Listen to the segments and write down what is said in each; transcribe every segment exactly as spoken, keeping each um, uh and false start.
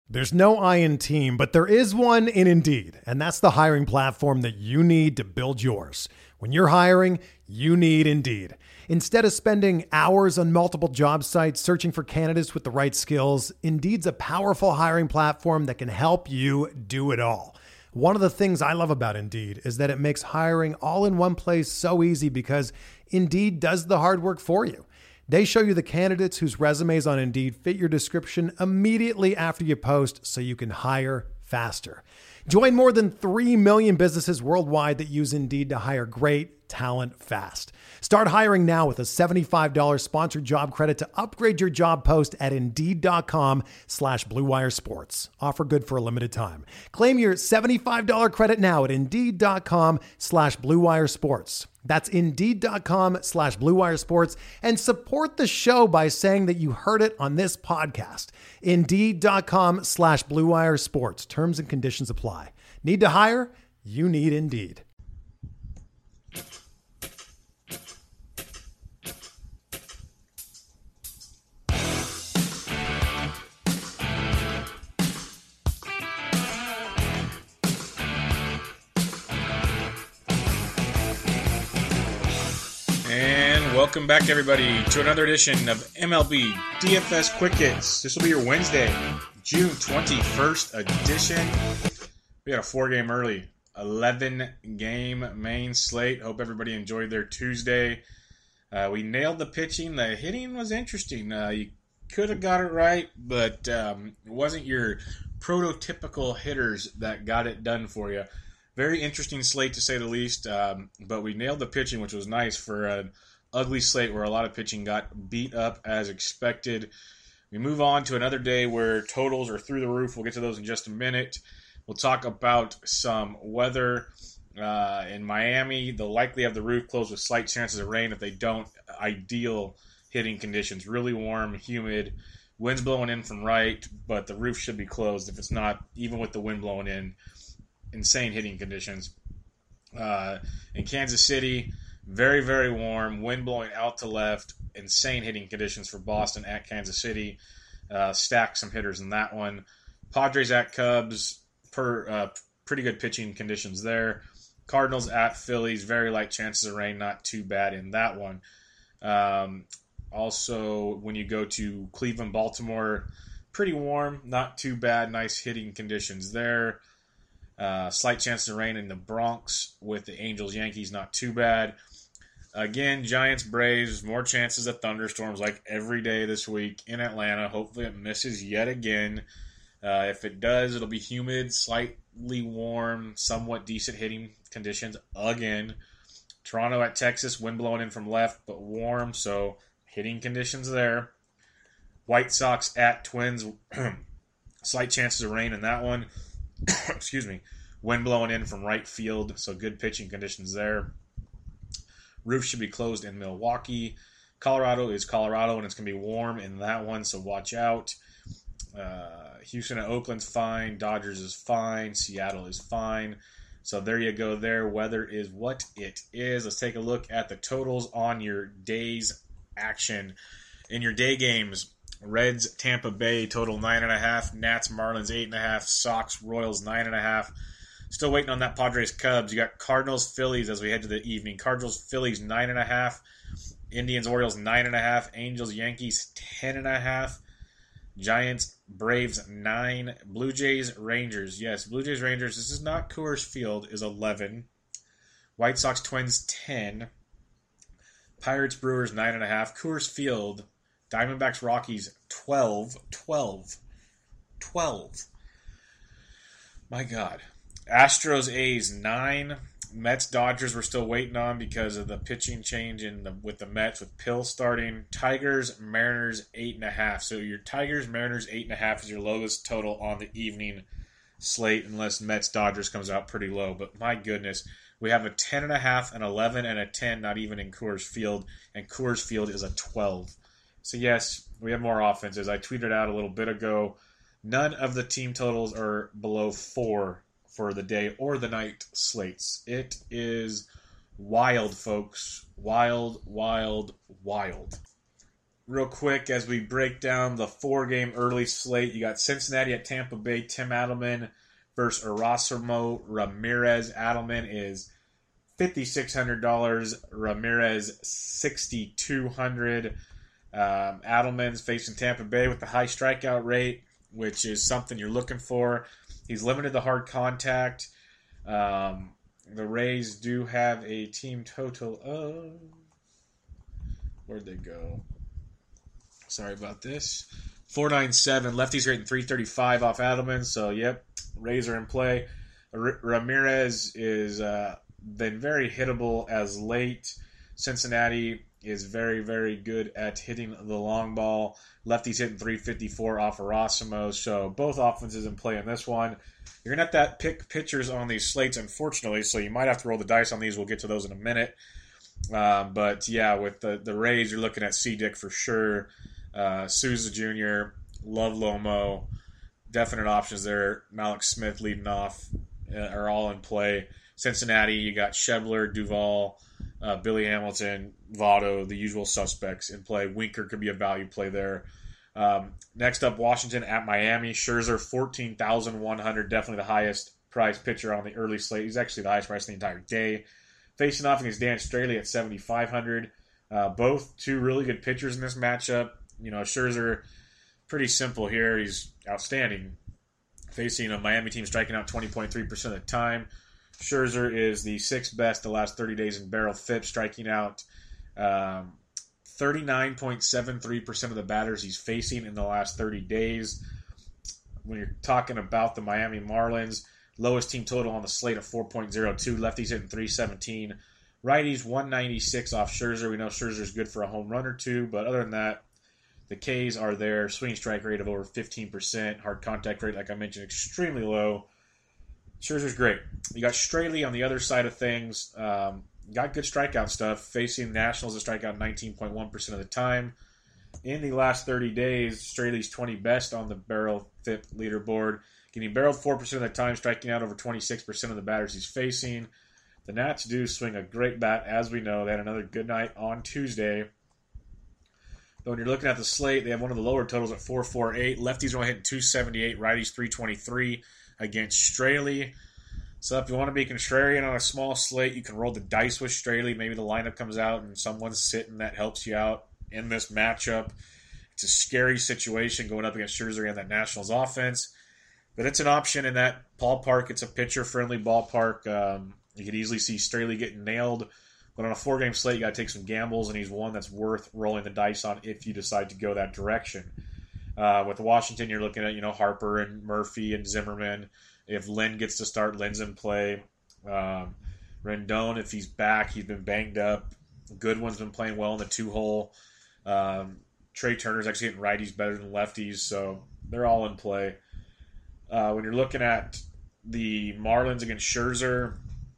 There's no I in team, but there is one in Indeed, and that's the hiring platform that you need to build yours. When you're hiring, you need Indeed. Instead of spending hours on multiple job sites searching for candidates with the right skills, Indeed's a powerful hiring platform that can help you do it all. One of the things I love about Indeed is that it makes hiring all in one place so easy because Indeed does the hard work for you. They show you the candidates whose resumes on Indeed fit your description immediately after you post so you can hire faster. Join more than three million businesses worldwide that use Indeed to hire great talent fast. Start hiring now with a seventy-five dollars sponsored job credit to upgrade your job post at Indeed.com slash Blue Wire Sports. Offer good for a limited time. Claim your seventy-five dollars credit now at Indeed.com slash Blue Wire Sports. That's Indeed.com slash Blue Wire Sports, and support the show by saying that you heard it on this podcast. Indeed.com slash Blue Wire Sports. Terms and conditions apply. Need to hire? You need Indeed. Welcome back, everybody, to another edition of M L B D F S Quick Hits. This will be your Wednesday, June twenty-first edition. We got a four-game early, eleven-game main slate. Hope everybody enjoyed their Tuesday. Uh, we nailed the pitching. The hitting was interesting. Uh, you could have got it right, but um, it wasn't your prototypical hitters that got it done for you. Very interesting slate, to say the least, um, but we nailed the pitching, which was nice for a ugly slate where a lot of pitching got beat up as expected. We move on to another day where totals are through the roof. We'll get to those in just a minute. We'll talk about some weather. Uh, in Miami, they'll likely have the roof closed with slight chances of rain. If they don't, ideal hitting conditions. Really warm, humid, winds blowing in from right, but the roof should be closed. If it's not, even with the wind blowing in, insane hitting conditions. Uh, in Kansas City, very, very warm, wind blowing out to left, insane hitting conditions for Boston at Kansas City. Uh, stack some hitters in that one. Padres at Cubs, per uh, pretty good pitching conditions there. Cardinals at Phillies, very light chances of rain, not too bad in that one. Um, also, when you go to Cleveland, Baltimore, pretty warm, not too bad, nice hitting conditions there. Uh, slight chances of rain in the Bronx with the Angels, Yankees, not too bad. Again, Giants, Braves, more chances of thunderstorms like every day this week in Atlanta. Hopefully it misses yet again. Uh, if it does, it'll be humid, slightly warm, somewhat decent hitting conditions again. Toronto at Texas, wind blowing in from left, but warm, so hitting conditions there. White Sox at Twins, slight chances of rain in that one. Excuse me. Wind blowing in from right field, so good pitching conditions there. Roof should be closed in Milwaukee. Colorado is Colorado, and it's going to be warm in that one, so watch out. Uh, Houston and Oakland's fine. Dodgers is fine. Seattle is fine. So there you go there. Weather is what it is. Let's take a look at the totals on your day's action. In your day games, Reds, Tampa Bay, total nine point five. Nats, Marlins, eight point five. Sox, Royals, nine point five. Still waiting on that Padres Cubs. You got Cardinals Phillies as we head to the evening. Cardinals Phillies nine and a half. Indians Orioles nine and a half. Angels Yankees ten and a half. Giants Braves nine. Blue Jays Rangers. Yes, Blue Jays Rangers. This is not Coors Field. Is eleven. White Sox Twins ten. Pirates Brewers nine and a half. Coors Field. Diamondbacks Rockies twelve. twelve. twelve. My God. Astros A's nine. Mets Dodgers we're still waiting on because of the pitching change in the, with the Mets with Pill starting. Tigers Mariners eight and a half. So your Tigers Mariners eight and a half is your lowest total on the evening slate unless Mets Dodgers comes out pretty low. But my goodness, we have a ten and a half, an eleven, and a ten. Not even in Coors Field, and Coors Field is a twelve. So yes, we have more offenses. I tweeted out a little bit ago. None of the team totals are below four for the day or the night slates. It is wild, folks. Wild, wild, wild. real quick as we break down the four-game early slate. You got Cincinnati at Tampa Bay. Tim Adelman versus Erasmo Ramirez. Adelman is five thousand six hundred dollars. Ramirez, six thousand two hundred dollars. Um, Adelman's facing Tampa Bay with the high strikeout rate, which is something you're looking for. He's limited to hard contact. Um, the Rays do have a team total of... Where'd they go? Sorry about this. four ninety-seven. Lefties rating three thirty-five off Adelman. So, yep, Rays are in play. R- Ramirez is uh, been very hittable as late. Cincinnati is very, very good at hitting the long ball. Lefties hitting three fifty-four off Erasmo. So, both offenses in play in this one. You're going to have to pick pitchers on these slates, unfortunately, so you might have to roll the dice on these. We'll get to those in a minute. Um, but, yeah, with the, the Rays, you're looking at C-Dick for sure. Uh, Souza Junior, love Lomo. Definite options there. Malik Smith leading off uh, are all in play. Cincinnati, you got Shebler, Duvall, uh, Billy Hamilton, Votto, the usual suspects in play. Winker could be a value play there. Um, next up, Washington at Miami. Scherzer, fourteen thousand one hundred dollars, definitely the highest price pitcher on the early slate. He's actually the highest price the entire day. Facing off against Dan Straley at seven thousand five hundred dollars. Uh, both two really good pitchers in this matchup. You know, Scherzer, pretty simple here. He's outstanding. Facing a Miami team striking out twenty point three percent of the time. Scherzer is the sixth best the last thirty days in barrel F I P, striking out um, thirty-nine point seven three percent of the batters he's facing in the last thirty days. When you're talking about the Miami Marlins, lowest team total on the slate of four point oh two. Lefties hitting three seventeen. Righties one ninety-six off Scherzer. We know Scherzer's good for a home run or two, but other than that, the K's are there. Swinging strike rate of over fifteen percent. Hard contact rate, like I mentioned, extremely low. Scherzer's great. You got Straley on the other side of things. Um, got good strikeout stuff. Facing Nationals, a strikeout nineteen point one percent of the time. In the last thirty days, Straley's twenty best on the barrel F I P leaderboard. Getting barreled four percent of the time, striking out over twenty-six percent of the batters he's facing. The Nats do swing a great bat, as we know. They had another good night on Tuesday. But when you're looking at the slate, they have one of the lower totals at four forty-eight. Lefties are only hitting two seventy-eight. Righties three twenty-three against Straley. So if you want to be contrarian on a small slate, you can roll the dice with Straley. Maybe the lineup comes out and someone's sitting that helps you out in this matchup. It's a scary situation going up against Scherzer and that Nationals offense. But it's an option in that ballpark. It's a pitcher-friendly ballpark. Um, you could easily see Straley getting nailed. But on a four-game slate, you got to take some gambles, and he's one that's worth rolling the dice on if you decide to go that direction. Uh, with Washington, you're looking at, you know, Harper and Murphy and Zimmerman. If Lynn gets to start, Lynn's in play. Um, Rendon, if he's back, he's been banged up. Goodwin's been playing well in the two-hole. Um, Trey Turner's actually hitting righties better than lefties, so they're all in play. Uh, when you're looking at the Marlins against Scherzer,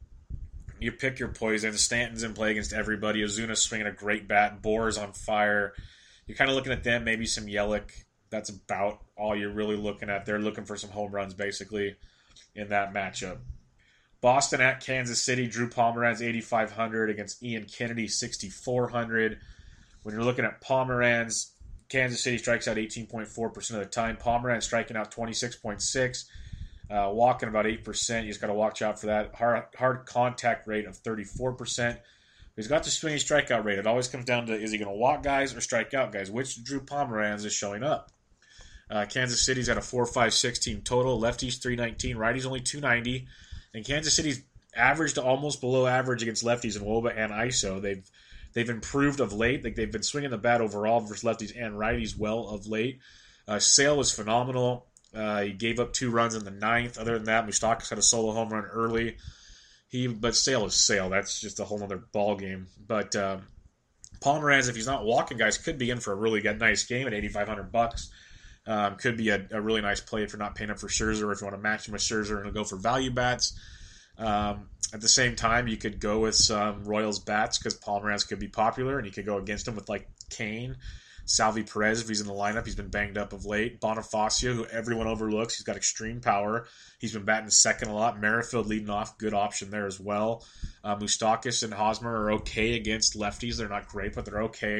you pick your poison. Stanton's in play against everybody. Ozuna's swinging a great bat. Bohr's on fire. You're kind of looking at them, maybe some Yelich. That's about all you're really looking at. They're looking for some home runs, basically, in that matchup. Boston at Kansas City. Drew Pomeranz, eighty-five hundred against Ian Kennedy, sixty-four hundred. When you're looking at Pomeranz, Kansas City strikes out eighteen point four percent of the time. Pomeranz striking out twenty-six point six percent. Uh, walking about eight percent. You just got to watch out for that. Hard, hard contact rate of thirty-four percent. He's got the swinging strikeout rate. It always comes down to, is he going to walk guys or strike out guys? Which Drew Pomeranz is showing up? Uh, Kansas City's at a four five six team total. Lefties three nineteen. Righties only two ninety. And Kansas City's average to almost below average against lefties in W O B A and I S O. They've they've improved of late. Like they've been swinging the bat overall versus lefties and righties well of late. Uh, Sale was phenomenal. Uh, he gave up two runs in the ninth. Other than that, Moustakas had a solo home run early. He, but Sale is Sale. That's just a whole other ball game. But um, Pomeranz, if he's not walking guys, could be in for a really good, nice game at eighty-five hundred bucks. Um, could be a, a really nice play if you're not paying up for Scherzer, or if you want to match him with Scherzer and go for value bats. Um, at the same time, you could go with some Royals bats because Pomeranz could be popular, and you could go against him with like Kane. Salvi Perez, if he's in the lineup, he's been banged up of late. Bonifacio, who everyone overlooks, he's got extreme power. He's been batting second a lot. Merrifield leading off, good option there as well. Uh, Moustakas and Hosmer are okay against lefties. They're not great, but they're okay.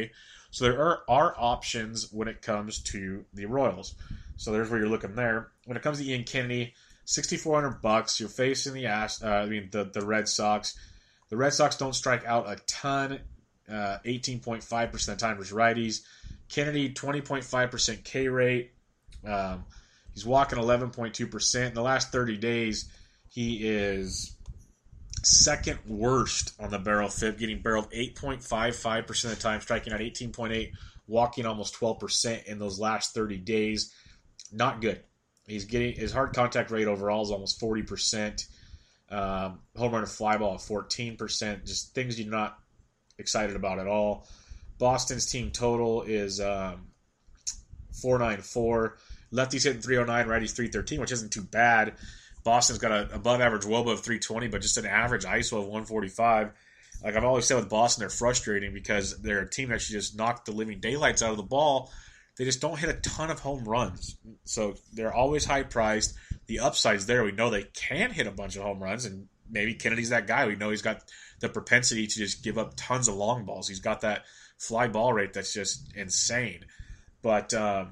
So there are, are options when it comes to the Royals. So there's where you're looking there. When it comes to Ian Kennedy, sixty-four hundred bucks. You're facing the Ast- uh, I mean the the Red Sox. The Red Sox don't strike out a ton. Uh, eighteen point five percent of the time versus righties. Kennedy, twenty point five percent K rate. Um, he's walking eleven point two percent. In the last thirty days, he is second worst on the barrel F I P, getting barreled eight point five five percent of the time, striking out eighteen point eight, walking almost twelve percent in those last thirty days. Not good. He's getting his hard contact rate overall is almost forty percent. Um, home run to fly ball at fourteen percent. Just things you're not excited about at all. Boston's team total is um, four ninety-four. Lefties hitting three oh nine, righties three thirteen, which isn't too bad. Boston's got an above average W O B A of three twenty, but just an average I S O of one forty-five. Like I've always said with Boston, they're frustrating because they're a team that should just knock the living daylights out of the ball. They just don't hit a ton of home runs. So they're always high priced. The upside's there. We know they can hit a bunch of home runs, and maybe Kennedy's that guy. We know he's got the propensity to just give up tons of long balls. He's got that fly ball rate that's just insane. But um,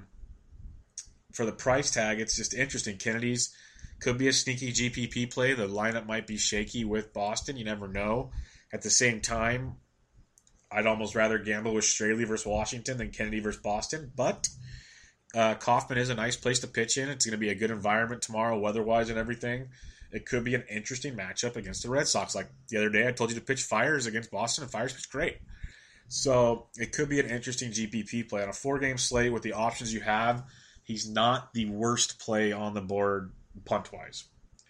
for the price tag, it's just interesting. Kennedy's could be a sneaky G P P play. The lineup might be shaky with Boston. You never know. At the same time, I'd almost rather gamble with Straley versus Washington than Kennedy versus Boston. But uh, Kauffman is a nice place to pitch in. It's going to be a good environment tomorrow, weather-wise and everything. It could be an interesting matchup against the Red Sox. Like the other day, I told you to pitch Fires against Boston, and Fires pitched great. So it could be an interesting G P P play. On a four-game slate with the options you have, he's not the worst play on the board punt-wise.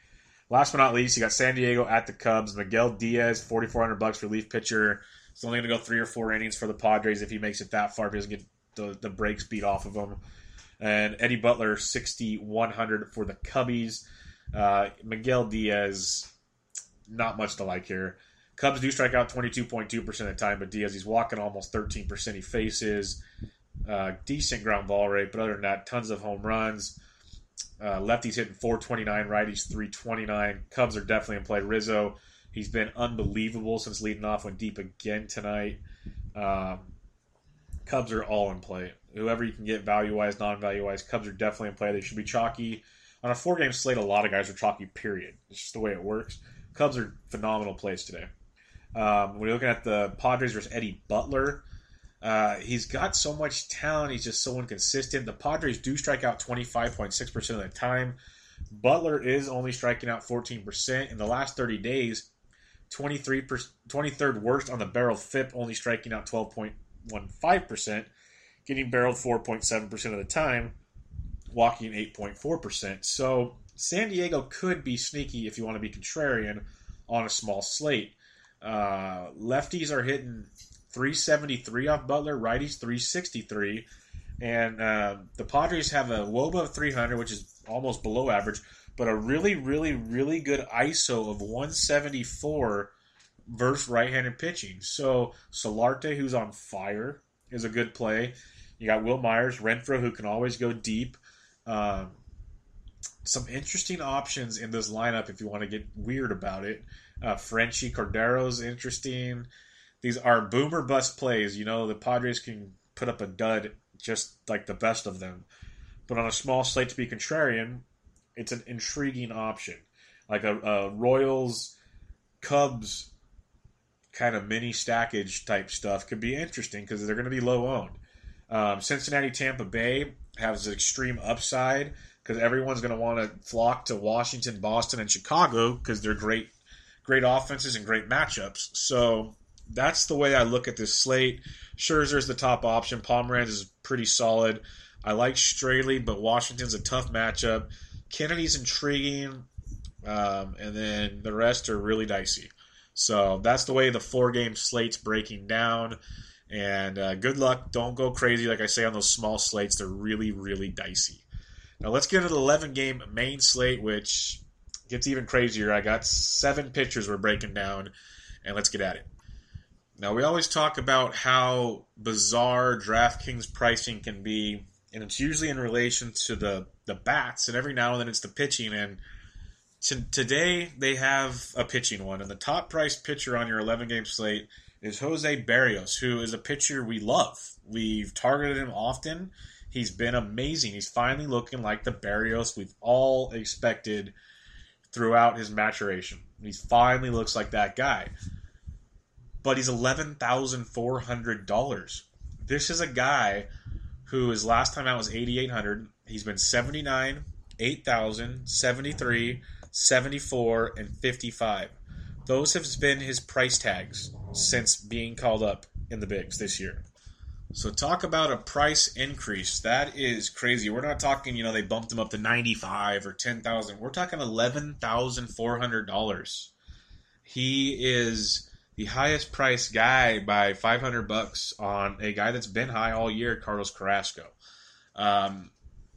Last but not least, you got San Diego at the Cubs. Miguel Diaz, forty-four hundred bucks relief pitcher. He's only going to go three or four innings for the Padres if he makes it that far. If he doesn't get the, the brakes beat off of him. And Eddie Butler, sixty-one hundred for the Cubbies. Uh, Miguel Diaz, not much to like here. Cubs do strike out twenty-two point two percent of the time, but Diaz, he's walking almost thirteen percent. He faces uh, decent ground ball rate, but other than that, tons of home runs. Uh, lefties hitting four twenty-nine, righties three twenty-nine. Cubs are definitely in play. Rizzo, he's been unbelievable since leading off, went deep again tonight. Um, Cubs are all in play. Whoever you can get value-wise, non-value-wise, Cubs are definitely in play. They should be chalky. On a four-game slate, a lot of guys are chalky, period. It's just the way it works. Cubs are phenomenal plays today. Um, when you're looking at the Padres versus Eddie Butler, uh, he's got so much talent. He's just so inconsistent. The Padres do strike out twenty-five point six percent of the time. Butler is only striking out fourteen percent. In the last thirty days, twenty-three percent, twenty-third worst on the barrel F I P, only striking out twelve point one five percent, getting barreled four point seven percent of the time, walking eight point four percent. So San Diego could be sneaky if you want to be contrarian on a small slate. Uh, lefties are hitting three seventy-three off Butler, righties three sixty-three, and uh, the Padres have a W O B A of three hundred, which is almost below average, but a really, really, really good I S O of one seventy-four versus right-handed pitching. So Solarte, who's on fire, is a good play. You got Will Myers, Renfroe, who can always go deep. Um, some interesting options in this lineup if you want to get weird about it. Uh, Frenchie Cordero's interesting. These are boomer bust plays. You know, the Padres can put up a dud just like the best of them. But on a small slate to be contrarian, it's an intriguing option. Like a, a Royals, Cubs kind of mini stackage type stuff could be interesting because they're going to be low owned. Um, Cincinnati, Tampa Bay has an extreme upside because everyone's going to want to flock to Washington, Boston, and Chicago because they're great, great offenses and great matchups. So that's the way I look at this slate. Scherzer's the top option. Pomeranz is pretty solid. I like Straley, but Washington's a tough matchup. Kennedy's intriguing, um, and then the rest are really dicey. So that's the way the four-game slate's breaking down. And uh, good luck. Don't go crazy, like I say, on those small slates. They're really, really dicey. Now let's get into the eleven-game main slate, which gets even crazier. I got seven pitchers we're breaking down, and let's get at it. Now, we always talk about how bizarre DraftKings pricing can be, and it's usually in relation to the, the bats, and every now and then it's the pitching. And t- today they have a pitching one, and the top-priced pitcher on your eleven-game slate is Jose Berrios, who is a pitcher we love. We've targeted him often. He's been amazing. He's finally looking like the Berrios we've all expected throughout his maturation. He finally looks like that guy. But he's eleven thousand four hundred dollars. This is a guy who his last time out was eight thousand eight hundred dollars. He's been seventy-nine, eight thousand, seventy-three, seventy-four, and fifty-five. Those have been his price tags since being called up in the bigs this year. So talk about a price increase. That is crazy. We're not talking, you know, they bumped him up to ninety-five or ten thousand. We're talking eleven thousand four hundred dollars. He is the highest priced guy by five hundred bucks on a guy that's been high all year, Carlos Carrasco. Um,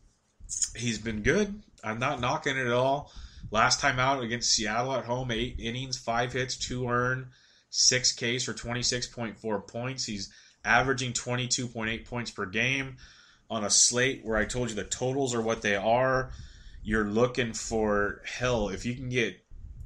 he's been good. I'm not knocking it at all. Last time out against Seattle at home, eight innings, five hits, two earned, six Ks for twenty-six point four points. He's averaging twenty-two point eight points per game on a slate where I told you the totals are what they are. You're looking for, hell, if you can get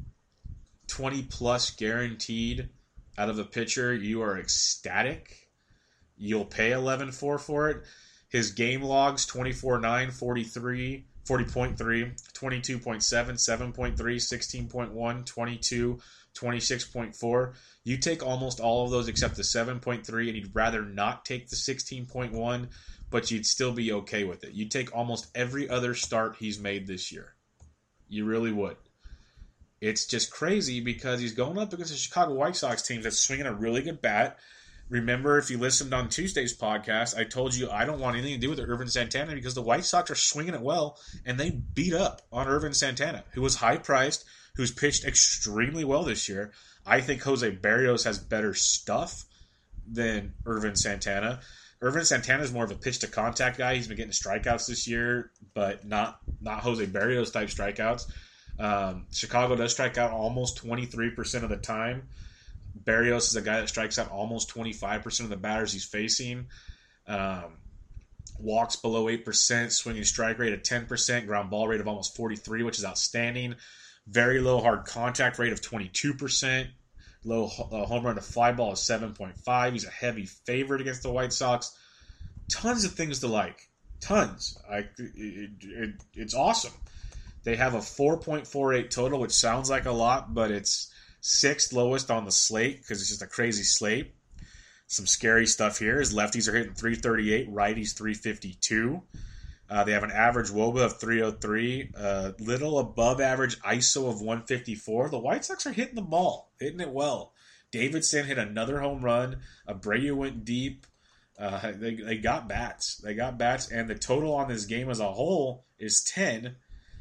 twenty plus guaranteed out of a pitcher, you are ecstatic. You'll pay eleven four for it. His game logs, twenty-four nine, forty-three, forty point three, twenty-two point seven, seven point three, sixteen point one, twenty-two, twenty-six point four. You take almost all of those except the seven point three, and you'd rather not take the sixteen point one, but you'd still be okay with it. You'd take almost every other start he's made this year. You really would. It's just crazy because he's going up against the Chicago White Sox team that's swinging a really good bat. Remember, if you listened on Tuesday's podcast, I told you I don't want anything to do with Irvin Santana because the White Sox are swinging it well, and they beat up on Irvin Santana, who was high-priced, who's pitched extremely well this year. I think Jose Berrios has better stuff than Irvin Santana. Irvin Santana is more of a pitch-to-contact guy. He's been getting strikeouts this year, but not not Jose Berrios-type strikeouts. Um, Chicago does strike out almost twenty-three percent of the time. Berrios is a guy that strikes out almost twenty-five percent of the batters he's facing. Um, walks below eight percent, swinging strike rate of ten percent, ground ball rate of almost forty-three, which is outstanding. Very low hard contact rate of twenty-two percent. Low uh, home run to fly ball is seven point five. He's a heavy favorite against the White Sox. Tons of things to like. Tons. I, it, it, it's awesome. They have a four point four eight total, which sounds like a lot, but it's sixth lowest on the slate because it's just a crazy slate. Some scary stuff here. His lefties are hitting three thirty-eight, righties three fifty-two. Uh, they have an average W O B A of three oh three, a little above average I S O of one fifty-four. The White Sox are hitting the ball, hitting it well. Davidson hit another home run. Abreu went deep. Uh, they, they got bats. They got bats, and the total on this game as a whole is ten.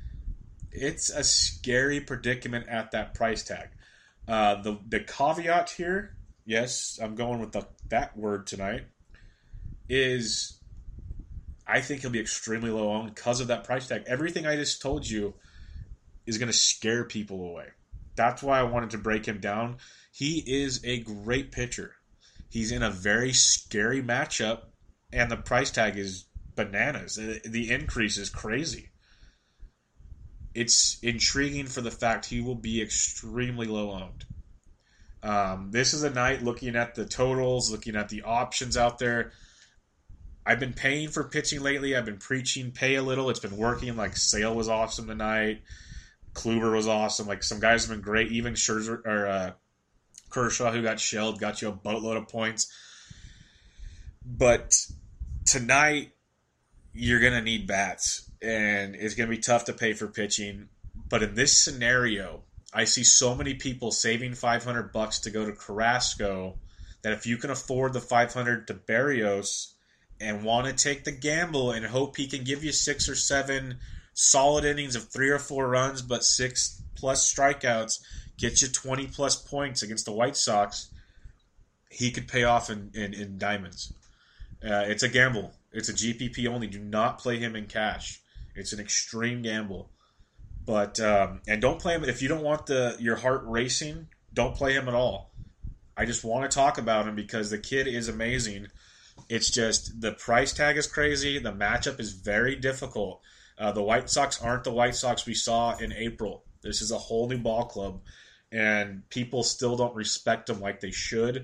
It's a scary predicament at that price tag. Uh, the the caveat here, yes, I'm going with the, that word tonight, is I think he'll be extremely low owned because of that price tag. Everything I just told you is going to scare people away. That's why I wanted to break him down. He is a great pitcher. He's in a very scary matchup, and the price tag is bananas. The increase is crazy. It's intriguing for the fact he will be extremely low owned. Um, this is a night looking at the totals, looking at the options out there. I've been paying for pitching lately. I've been preaching pay a little. It's been working. Like Sale was awesome tonight. Kluber was awesome. Like some guys have been great. Even Scherzer or uh, Kershaw, who got shelled, got you a boatload of points. But tonight, you're gonna need bats. And it's going to be tough to pay for pitching. But in this scenario, I see so many people saving five hundred bucks to go to Carrasco that if you can afford the five hundred to Berrios and want to take the gamble and hope he can give you six or seven solid innings of three or four runs but six plus strikeouts, get you twenty plus points against the White Sox, he could pay off in, in, in diamonds. Uh, it's a gamble. It's a G P P only. Do not play him in cash. It's an extreme gamble, but um, and don't play him if you don't want the your heart racing. Don't play him at all. I just want to talk about him because the kid is amazing. It's just the price tag is crazy. The matchup is very difficult. Uh, the White Sox aren't the White Sox we saw in April. This is a whole new ball club, and people still don't respect them like they should.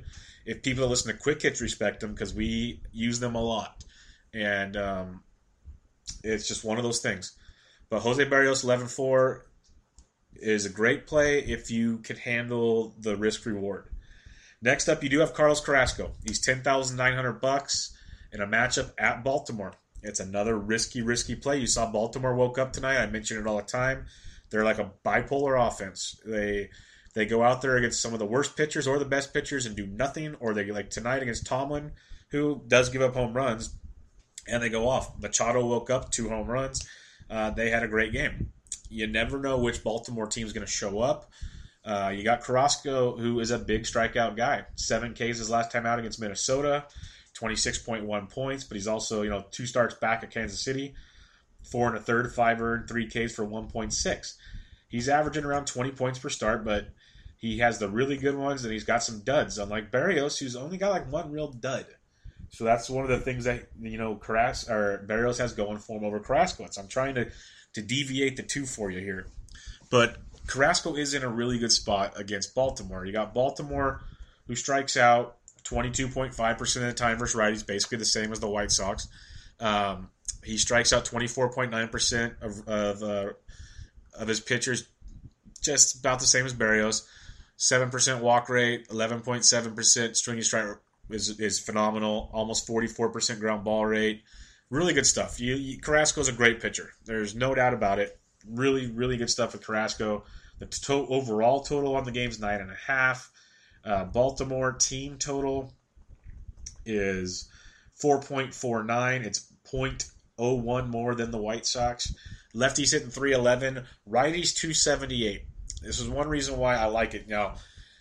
if people that listen to Quick Hits respect him because we use them a lot. And um, it's just one of those things. But Jose Berrios eleven four is a great play if you can handle the risk reward. Next up, you do have Carlos Carrasco. He's ten thousand nine hundred bucks in a matchup at Baltimore. It's another risky, risky play. You saw Baltimore woke up tonight. I mention it all the time. They're like a bipolar offense. They they go out there against some of the worst pitchers or the best pitchers and do nothing, or they like tonight against Tomlin, who does give up home runs, and they go off. Machado woke up, two home runs. Uh, they had a great game. You never know which Baltimore team is going to show up. Uh, you got Carrasco, who is a big strikeout guy. Seven Ks his last time out against Minnesota, twenty-six point one points, but he's also, you know, two starts back at Kansas City, four and a third, five earned, three Ks for one point six. He's averaging around twenty points per start, but he has the really good ones, and he's got some duds, unlike Berrios, who's only got like one real dud. So that's one of the things that, you know, Carras- or Berrios has going for him over Carrasco. So I'm trying to, to deviate the two for you here. But Carrasco is in a really good spot against Baltimore. You got Baltimore, who strikes out twenty-two point five percent of the time versus righties, basically the same as the White Sox. Um, he strikes out twenty-four point nine percent of of, uh, of his pitchers, just about the same as Berrios. seven percent walk rate, eleven point seven percent swinging strike is is phenomenal. Almost forty-four percent ground ball rate. Really good stuff. You, you, Carrasco's a great pitcher. There's no doubt about it. Really, really good stuff with Carrasco. The to- overall total on the game is nine and a half. Uh, Baltimore team total is four point four nine. It's zero point zero one more than the White Sox. Lefties hitting three eleven. Righties two seventy-eight. This is one reason why I like it. Now,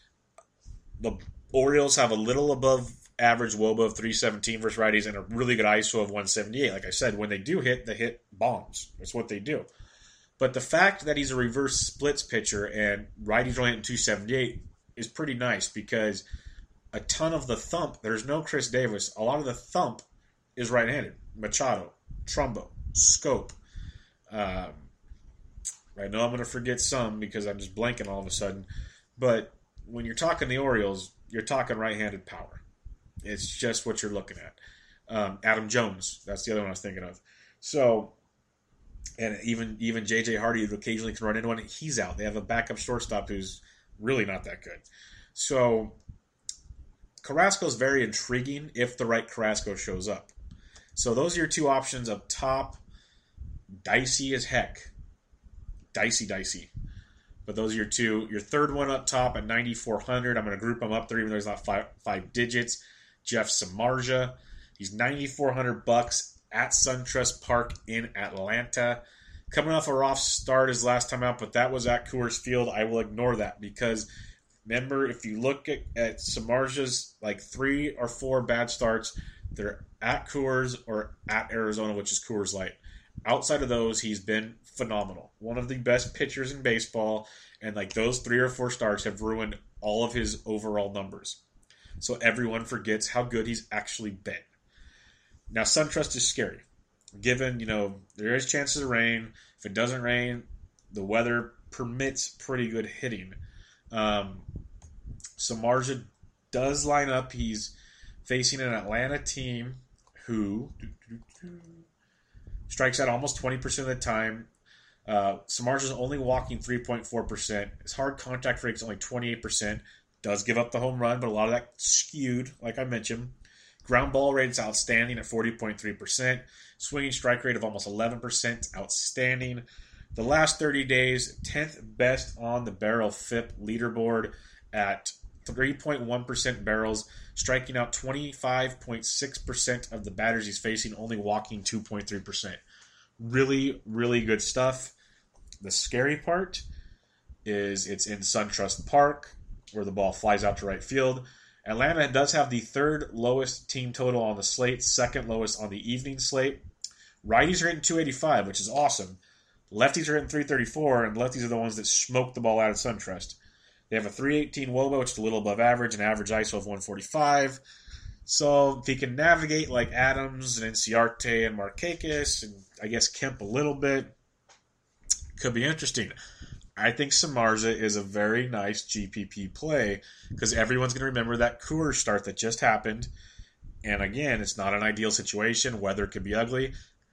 the Orioles have a little above average W O B A of three seventeen versus righties and a really good I S O of one seventy-eight. Like I said, when they do hit, they hit bombs. That's what they do. But the fact that he's a reverse splits pitcher and righties only hitting two seventy-eight is pretty nice because a ton of the thump, there's no Chris Davis, a lot of the thump is right-handed. Machado, Trumbo, Scope. Um, I know I'm going to forget some because I'm just blanking all of a sudden. But when you're talking the Orioles, you're talking right-handed power. It's just what you're looking at. Um, Adam Jones, that's the other one I was thinking of. So, and even even J J Hardy occasionally can run into one. He's out. They have a backup shortstop who's really not that good. So, Carrasco's very intriguing if the right Carrasco shows up. So those are your two options up top. Dicey as heck. Dicey, dicey. But those are your two. Your third one up top at ninety-four hundred. I'm going to group them up there even though there's not five, five digits. Jeff Samardzija. He's ninety-four hundred bucks at SunTrust Park in Atlanta. Coming off a rough start his last time out, but that was at Coors Field. I will ignore that because remember, if you look at, at Samardzija's like three or four bad starts, they're at Coors or at Arizona, which is Coors Light. Outside of those, he's been phenomenal. One of the best pitchers in baseball, and like those three or four starts have ruined all of his overall numbers. So everyone forgets how good he's actually been. Now, SunTrust is scary. Given, you know, there is chances of rain. If it doesn't rain, the weather permits pretty good hitting. Um, Samardzija does line up. He's facing an Atlanta team who strikes out almost twenty percent of the time. Uh, Samardzija's only walking three point four percent. His hard contact rate is only twenty-eight percent. Does give up the home run, but a lot of that skewed, like I mentioned. Ground ball rate is outstanding at forty point three percent. Swinging strike rate of almost eleven percent. Outstanding. The last thirty days, tenth best on the barrel F I P leaderboard at three point one percent barrels, striking out twenty-five point six percent of the batters he's facing, only walking two point three percent. Really, really good stuff. The scary part is it's in SunTrust Park, where the ball flies out to right field. Atlanta does have the third lowest team total on the slate, second lowest on the evening slate. Righties are hitting two eighty-five, which is awesome. Lefties are hitting three thirty-four, and lefties are the ones that smoke the ball out of SunTrust. They have a three eighteen W O B A, which is a little above average, an average I S O of one forty-five. So if he can navigate like Adams and Inciarte and Markakis, and I guess Kemp a little bit, could be interesting. I think Samardzija is a very nice G P P play because everyone's going to remember that Coors start that just happened. And again, it's not an ideal situation. Weather could be ugly.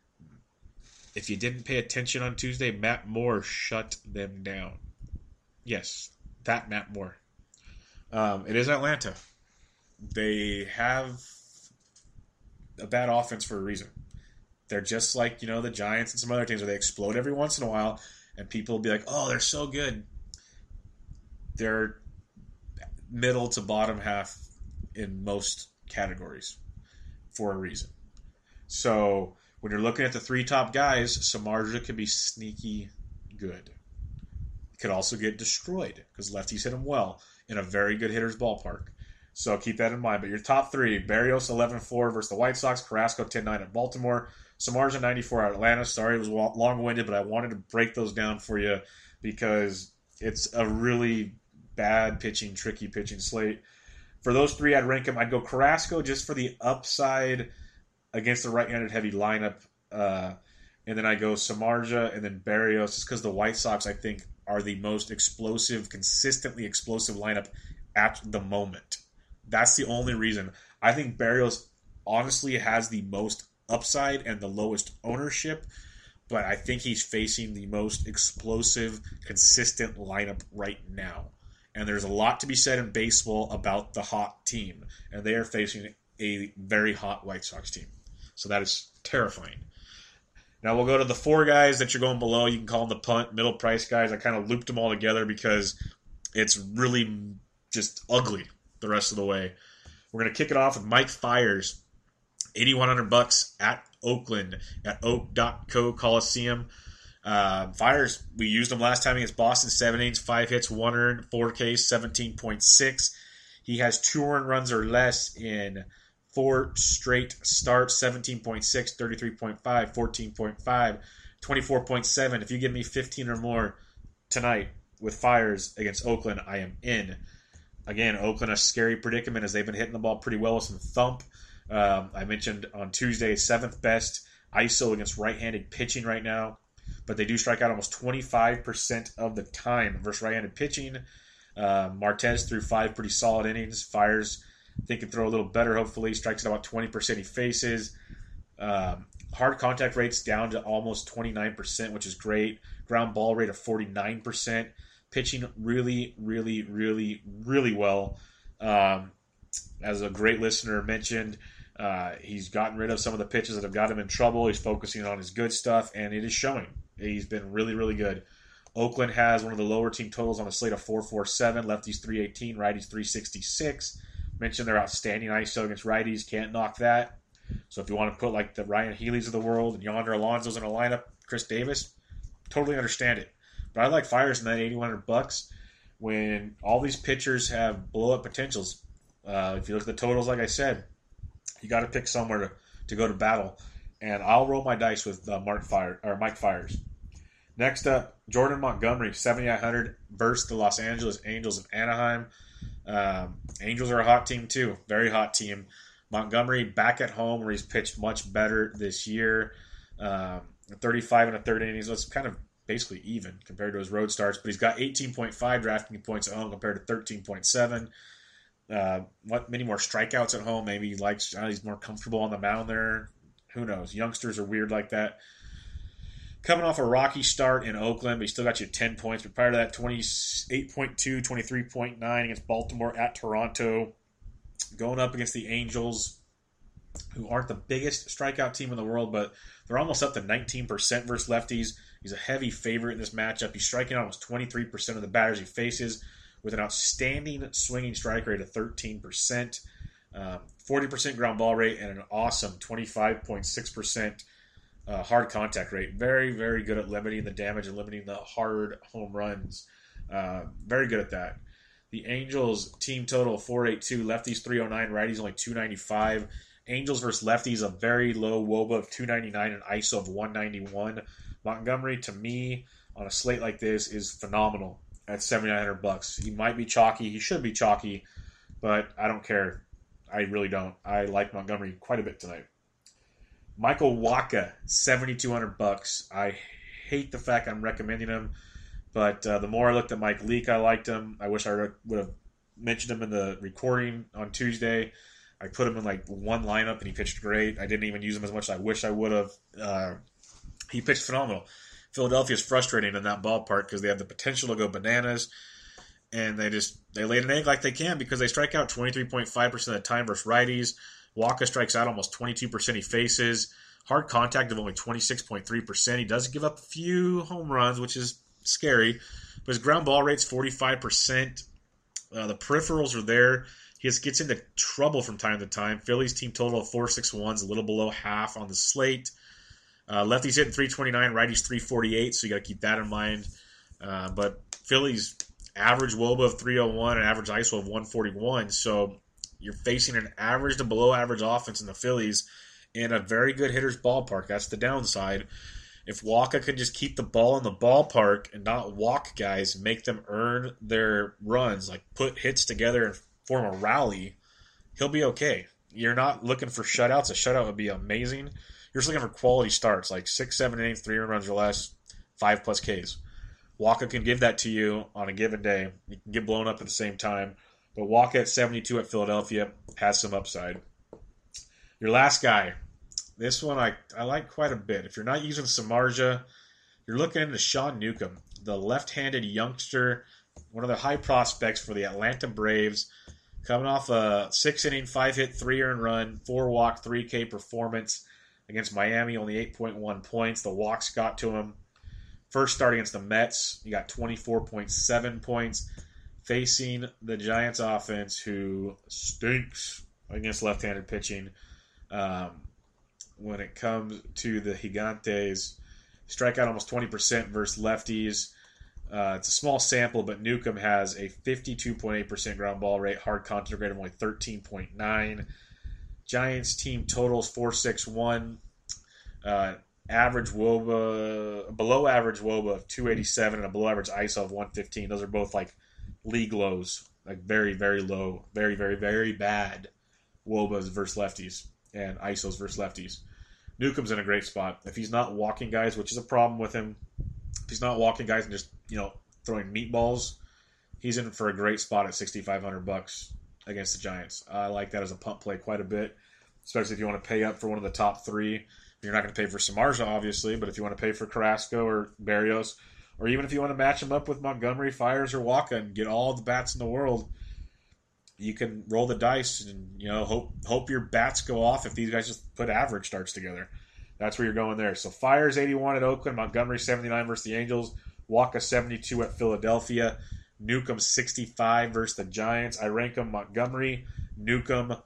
If you didn't pay attention on Tuesday, Matt Moore shut them down. Yes, that Matt Moore. Um, it is Atlanta. They have a bad offense for a reason. They're just like, you know, the Giants and some other teams where they explode every once in a while, and people will be like, oh, they're so good. They're middle to bottom half in most categories for a reason. So when you're looking at the three top guys, Samardzija could be sneaky good. Could also get destroyed because lefties hit him well in a very good hitter's ballpark. So keep that in mind. But your top three, Berrios eleven four versus the White Sox, Carrasco ten nine at Baltimore, Samardzija ninety-four at Atlanta. Sorry, it was long-winded, but I wanted to break those down for you because it's a really bad pitching, tricky pitching slate. For those three, I'd rank him. I'd go Carrasco just for the upside against the right-handed heavy lineup. Uh, and then I go Samardzija and then Berrios just because the White Sox, I think, are the most explosive, consistently explosive lineup at the moment. That's the only reason. I think Berrios honestly has the most upside and the lowest ownership, but I think he's facing the most explosive, consistent lineup right now. And there's a lot to be said in baseball about the hot team, and they are facing a very hot White Sox team. So that is terrifying. Now we'll go to the four guys that you're going below. You can call them the punt, middle price guys. I kind of looped them all together because it's really just ugly the rest of the way. We're going to kick it off with Mike Fiers, eighty-one hundred bucks at Oakland at oak dot co Coliseum. Uh, Fiers, we used him last time against Boston, seven innings, five hits, one earned, four Ks, seventeen point six. He has two earned runs or less in four straight starts, seventeen point six, thirty-three point five, fourteen point five, twenty-four point seven. If you give me fifteen or more tonight with Fiers against Oakland, I am in. Again, Oakland, a scary predicament as they've been hitting the ball pretty well with some thump. Um, I mentioned on Tuesday, seventh best I S O against right-handed pitching right now. But they do strike out almost twenty-five percent of the time versus right-handed pitching. Uh, Martez threw five pretty solid innings. Fiers, I think, can throw a little better, hopefully. Strikes at about twenty percent he faces. Um, hard contact rate's down to almost twenty-nine percent, which is great. Ground ball rate of forty-nine percent. Pitching really, really, really, really well. Um, as a great listener mentioned, uh, he's gotten rid of some of the pitches that have got him in trouble. He's focusing on his good stuff, and it is showing. He's been really, really good. Oakland has one of the lower team totals on a slate of four forty-seven. Lefties three eighteen, righties three sixty-six. Mentioned their outstanding I S O against righties. Can't knock that. So if you want to put like the Ryan Healy's of the world and Yonder Alonso's in a lineup, Chris Davis, totally understand it. But I like Fiers in that eighty-one hundred bucks when all these pitchers have blow-up potentials. Uh, if you look at the totals, like I said, you got to pick somewhere to, to go to battle. And I'll roll my dice with uh, Mark Fire or Mike Fiers. Next up, Jordan Montgomery, seventy-eight hundred versus the Los Angeles Angels of Anaheim. Um, Angels are a hot team too, very hot team. Montgomery back at home where he's pitched much better this year. Um, thirty-five and a third innings. So it's kind of basically even compared to his road starts, but he's got eighteen point five drafting points at home compared to thirteen point seven. Uh, what many more strikeouts at home? Maybe he likes. Uh, he's more comfortable on the mound there. Who knows? Youngsters are weird like that. Coming off a rocky start in Oakland, but he still got you ten points. But prior to that, twenty-eight point two, twenty-three point nine against Baltimore at Toronto. Going up against the Angels, who aren't the biggest strikeout team in the world, but they're almost up to nineteen percent versus lefties. He's a heavy favorite in this matchup. He's striking out almost twenty-three percent of the batters he faces with an outstanding swinging strike rate of thirteen percent. Um, forty percent ground ball rate and an awesome twenty-five point six percent uh, hard contact rate. Very, very good at limiting the damage and limiting the hard home runs. Uh, very good at that. The Angels team total four eighty-two, lefties three oh nine, righties only two ninety-five. Angels versus lefties a very low W O B A of two ninety-nine and I S O of one ninety-one. Montgomery, to me, on a slate like this, is phenomenal at seventy-nine hundred bucks. He might be chalky. He should be chalky, but I don't care. I really don't. I like Montgomery quite a bit tonight. Michael Wacha, seventy-two hundred bucks. I hate the fact I'm recommending him, But uh, the more I looked at Mike Leake, I liked him. I wish I would have mentioned him in the recording on Tuesday. I put him in like one lineup, and he pitched great. I didn't even use him as much as I wish I would have. Uh, he pitched phenomenal. Philadelphia is frustrating in that ballpark because they have the potential to go bananas, and they just they laid an egg like they can because they strike out twenty-three point five percent of the time versus righties. Wacha strikes out almost twenty-two percent he faces. Hard contact of only twenty-six point three percent. He does give up a few home runs, which is scary, but his ground ball rate's forty-five percent. Uh, the peripherals are there. He just gets into trouble from time to time. Phillies team total of four sixty-one is a little below half on the slate. Uh, lefties hitting three twenty-nine, righties three forty-eight, so you got to keep that in mind. Uh, but Phillies average W O B A of three oh one and average I S O of one forty-one, so you're facing an average to below average offense in the Phillies in a very good hitter's ballpark. That's the downside. If Wacha could just keep the ball in the ballpark and not walk guys, make them earn their runs, like put hits together and form a rally, he'll be okay. You're not looking for shutouts. A shutout would be amazing. You're just looking for quality starts, like six, seven innings, three runs or less, five plus Ks. Wacha can give that to you on a given day. You can get blown up at the same time. But Wacha at seventy-two at Philadelphia has some upside. Your last guy. This one I, I like quite a bit. If you're not using Samardzija, you're looking into Sean Newcomb, the left-handed youngster, one of the high prospects for the Atlanta Braves, coming off a six-inning, five-hit, three-earned run, four-walk, three K performance against Miami, only eight point one points. The walks got to him. First start against the Mets, he got twenty-four point seven points, facing the Giants offense, who stinks against left-handed pitching. Um, when it comes to the Gigantes, strike out almost twenty percent versus lefties. Uh, it's a small sample, but Newcomb has a fifty-two point eight percent ground ball rate, hard contact rate of only thirteen point nine. Giants team totals four sixty-one. Uh, average W O B A, below average W O B A of two eighty-seven and a below average I S O of one fifteen. Those are both like league lows, like very, very low, very, very, very bad W O B As versus lefties and I S Os versus lefties. Newcomb's in a great spot. If he's not walking guys, which is a problem with him, if he's not walking guys and just, you know, throwing meatballs, he's in for a great spot at sixty-five hundred bucks against the Giants. I like that as a punt play quite a bit, especially if you want to pay up for one of the top three. You're not going to pay for Samardzija, obviously, but if you want to pay for Carrasco or Berrios, or even if you want to match him up with Montgomery, Fiers, or Wacha and get all the bats in the world, you can roll the dice and, you know, hope hope your bats go off if these guys just put average starts together. That's where you're going there. So Fiers eighty-one at Oakland, Montgomery seventy-nine versus the Angels, Wacha seventy-two at Philadelphia, Newcomb sixty-five versus the Giants. I rank them Montgomery, Newcomb,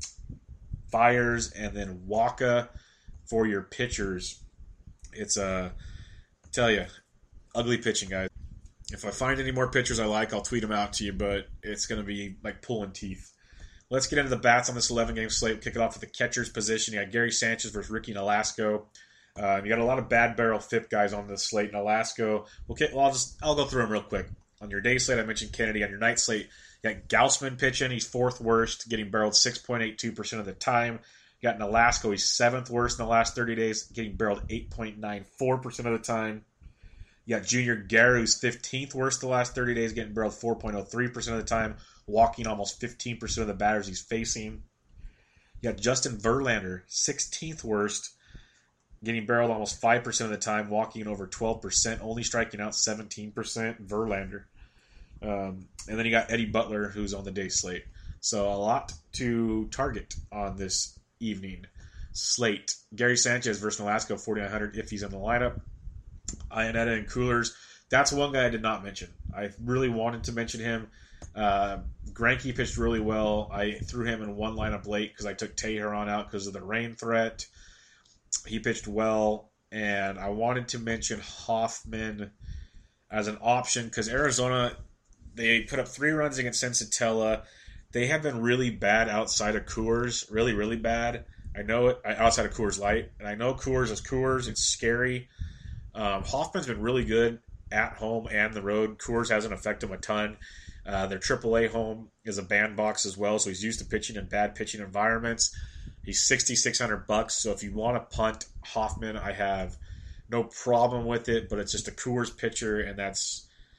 Fiers, and then Wacha for your pitchers. It's a, uh, tell you, ugly pitching, guys. If I find any more pitchers I like, I'll tweet them out to you, but it's going to be like pulling teeth. Let's get into the bats on this eleven-game slate. We'll kick it off with the catcher's position. You got Gary Sanchez versus Ricky Nolasco. Uh, you got a lot of bad barrel fifth guys on this slate. Nolasco, we'll, kick, well, I'll, just, I'll go through them real quick. On your day slate, I mentioned Kennedy. On your night slate, you got Gausman pitching. He's fourth worst, getting barreled six point eight two percent of the time. You got Nolasco. He's seventh worst in the last thirty days, getting barreled eight point nine four percent of the time. You got Junior Guerra, who's fifteenth worst the last thirty days, getting barreled four point oh three percent of the time, walking almost fifteen percent of the batters he's facing. You got Justin Verlander, sixteenth worst, getting barreled almost five percent of the time, walking over twelve percent, only striking out seventeen percent. Verlander. Um, and then you got Eddie Butler, who's on the day slate. So a lot to target on this evening slate. Gary Sanchez versus Nolasco, forty-nine hundred if he's in the lineup. Iannetta and Coolers. That's one guy I did not mention. I really wanted to mention him. Uh, Greinke pitched really well. I threw him in one lineup late because I took Teheran out because of the rain threat. He pitched well, and I wanted to mention Hoffman as an option because Arizona, they put up three runs against Sensatella. They have been really bad outside of Coors, really, really bad. I know it outside of Coors Light, and I know Coors is Coors. It's scary. Um, Hoffman's been really good at home and the road. Coors hasn't affected him a ton. Uh, their triple A home is a bandbox as well, so he's used to pitching in bad pitching environments. He's sixty-six hundred bucks, so if you want to punt Hoffman, I have no problem with it, but it's just a Coors pitcher, and that's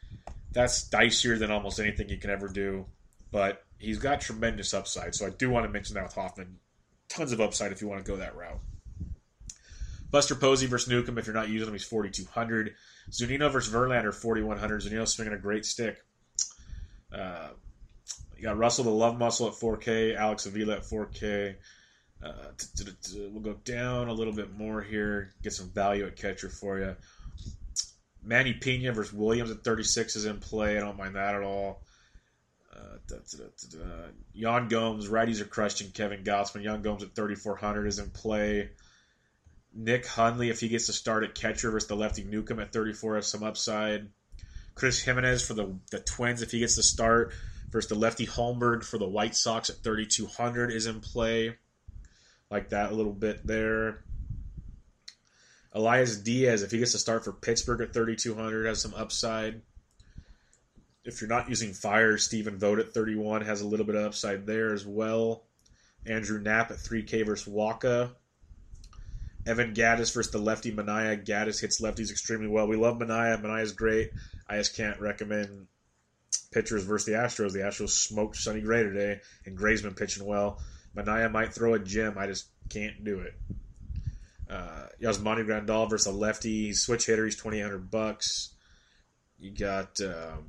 That's dicier than almost anything you can ever do. But he's got tremendous upside. So I do want to mention that with Hoffman. Tons of upside if you want to go that route. Buster Posey versus Newcomb. If you're not using him, he's forty-two hundred. Zunino versus Verlander, forty-one hundred. Zunino swinging a great stick. Uh, you got Russell the Love Muscle at four K. Alex Avila at four K. Uh, we'll go down a little bit more here. Get some value at catcher for you. Manny Pena versus Williams at thirty-six is in play. I don't mind that at all. Uh, da, da, da, da. Yan Gomes, righties are crushed, and Kevin Gausman. Yan Gomes at thirty-four hundred is in play. Nick Hundley, if he gets to start at catcher versus the lefty Newcomb at thirty-four, has some upside. Chris Jimenez for the, the Twins, if he gets to start versus the lefty Holmberg for the White Sox at thirty-two hundred is in play. Like that a little bit there. Elias Diaz, if he gets to start for Pittsburgh at thirty-two hundred, has some upside. If you're not using fire, Stephen Vogt at thirty-one has a little bit of upside there as well. Andrew Knapp at three K versus Waka. Evan Gattis versus the lefty Manaea. Gattis hits lefties extremely well. We love Manaea. Manaea's great. I just can't recommend pitchers versus the Astros. The Astros smoked Sonny Gray today, and Gray's been pitching well. Manaea might throw a gem. I just can't do it. Uh, Yasmani Grandal versus a lefty. He's switch hitter. He's twenty-eight hundred bucks. You got um,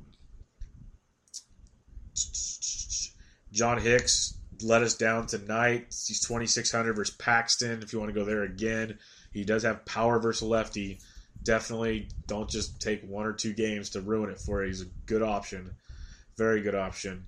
John Hicks let us down tonight. He's twenty-six hundred versus Paxton. If you want to go there again, he does have power versus lefty. Definitely don't just take one or two games to ruin it for you. He's a good option, very good option.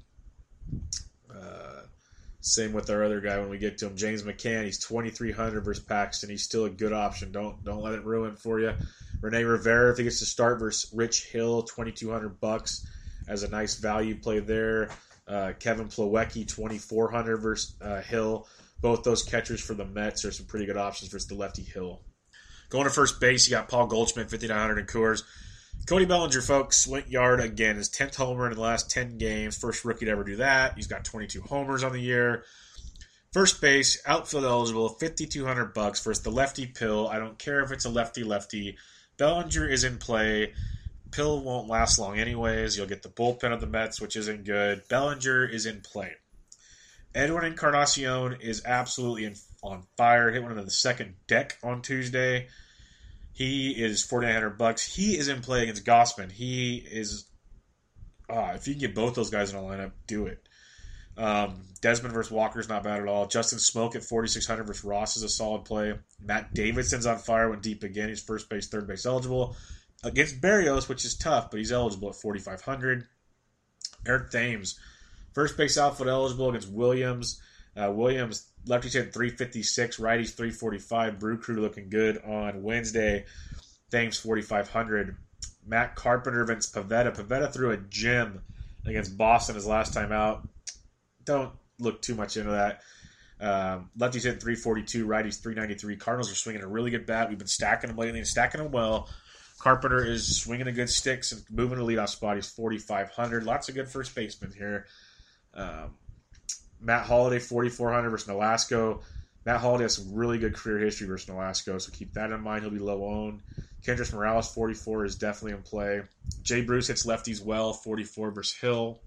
Uh, same with our other guy when we get to him, James McCann. He's twenty-three hundred versus Paxton. He's still a good option. Don't don't let it ruin it for you. Rene Rivera, if he gets to start versus Rich Hill, twenty-two hundred bucks as a nice value play there. Uh, Kevin Plawecki, twenty-four hundred versus uh, Hill. Both those catchers for the Mets are some pretty good options versus the lefty Hill. Going to first base, you got Paul Goldschmidt, fifty-nine hundred in Coors. Cody Bellinger, folks, went yard again. His tenth homer in the last ten games. First rookie to ever do that. He's got twenty-two homers on the year. First base, outfield eligible, fifty-two hundred bucks versus the lefty Pill. I don't care if it's a lefty-lefty. Bellinger is in play. Pill won't last long anyways. You'll get the bullpen of the Mets, which isn't good. Bellinger is in play. Edwin Encarnacion is absolutely in, on fire. Hit one of the second deck on Tuesday. He is forty-nine hundred bucks. He is in play against Gausman. He is, ah, if you can get both those guys in a lineup, do it. Um, Desmond versus Walker is not bad at all. Justin Smoke at forty-six hundred versus Ross is a solid play. Matt Davidson's on fire, went deep again. He's first base, third base eligible. Against Berrios, which is tough, but he's eligible at forty-five hundred. Eric Thames, first base outfield eligible against Williams. Uh, Williams, lefties hit three fifty-six, righties three forty-five. Brew Crew looking good on Wednesday. Thames forty-five hundred. Matt Carpenter against Pavetta. Pavetta threw a gem against Boston his last time out. Don't look too much into that. Um, lefties hit three forty-two, righties three ninety-three. Cardinals are swinging a really good bat. We've been stacking them lately and stacking them well. Carpenter is swinging a good sticks and moving the leadoff spot. He's forty-five hundred. Lots of good first basemen here. Um, Matt Holliday, forty-four hundred versus Nolasco. Matt Holliday has some really good career history versus Nolasco, so keep that in mind. He'll be low owned. Kendrys Morales, forty-four, is definitely in play. Jay Bruce hits lefties well, forty-four versus Hill.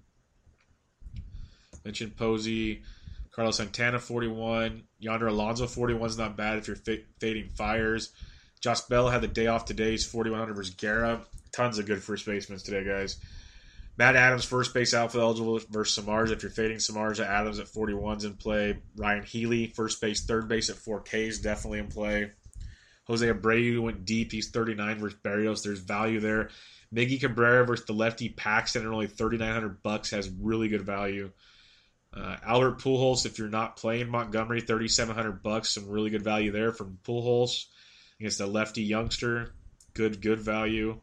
Mentioned Posey. Carlos Santana, forty-one. Yonder Alonso, forty-one is not bad if you're f- fading fires. Josh Bell had the day off today. He's forty-one hundred versus Guerra. Tons of good first basemen today, guys. Matt Adams, first base outfield eligible versus Samardzija. If you're fading Samardzija, Adams at forty-one is in play. Ryan Healy, first base, third base at four K is definitely in play. Jose Abreu went deep. He's thirty-nine versus Berrios. There's value there. Miggy Cabrera versus the lefty Paxton at only thirty-nine hundred bucks has really good value. Uh, Albert Pujols, if you're not playing Montgomery, thirty-seven hundred bucks, some really good value there from Pujols against a lefty youngster. Good, good value.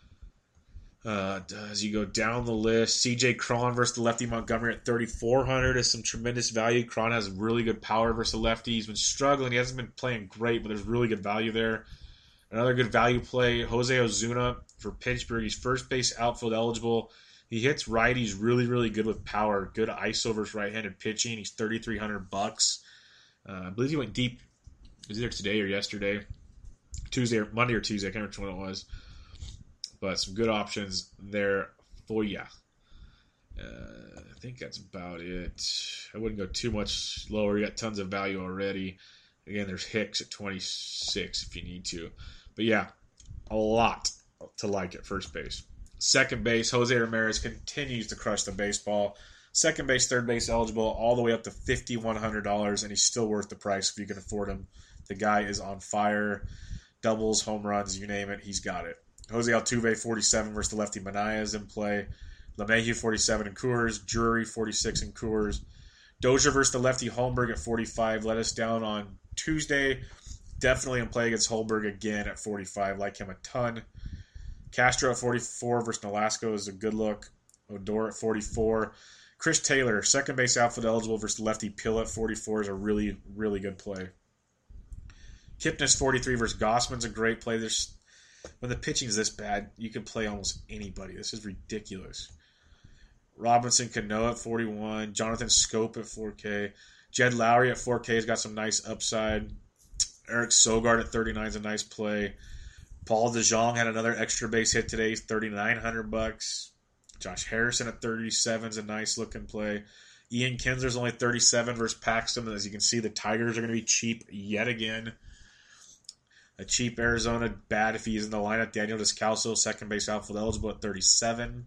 Uh, as you go down the list, C J Cron versus the lefty Montgomery at thirty-four hundred is some tremendous value. Cron has really good power versus the lefty. He's been struggling. He hasn't been playing great, but there's really good value there. Another good value play, Jose Ozuna for Pittsburgh. He's first base outfield eligible. He hits righties really, really good with power. Good I S O versus right-handed pitching. He's thirty-three hundred bucks. Uh, I believe he went deep. It was either today or yesterday. Tuesday or Monday or Tuesday. I can't remember which one it was. But some good options there Montoya. Uh, I think that's about it. I wouldn't go too much lower. You got tons of value already. Again, there's Hicks at twenty-six if you need to. But yeah, a lot to like at first base. Second base, Jose Ramirez continues to crush the baseball. Second base, third base eligible, all the way up to five thousand one hundred dollars, and he's still worth the price if you can afford him. The guy is on fire. Doubles, home runs, you name it, he's got it. Jose Altuve, forty-seven versus the lefty Manaea is in play. LeMahieu, forty-seven in Coors. Drury, forty-six in Coors. Dozier versus the lefty Holmberg at forty-five. Let us down on Tuesday. Definitely in play against Holmberg again at forty-five. Like him a ton. Castro at forty-four versus Nolasco is a good look. Odor at forty-four. Chris Taylor, second base outfield eligible versus lefty Pill at forty-four is a really, really good play. Kipnis forty-three versus Gossman's a great play. There's, when the pitching is this bad, you can play almost anybody. This is ridiculous. Robinson Cano at forty-one. Jonathan Scope at four K. Jed Lowry at four K has got some nice upside. Eric Sogard at thirty-nine is a nice play. Paul DeJong had another extra base hit today. He's thirty-nine hundred bucks. Josh Harrison at thirty-seven is a nice looking play. Ian Kinsler's only thirty-seven versus Paxton. As you can see, the Tigers are going to be cheap yet again. A cheap Arizona bat if he's in the lineup. Daniel Descalso, second base outfield eligible at thirty-seven.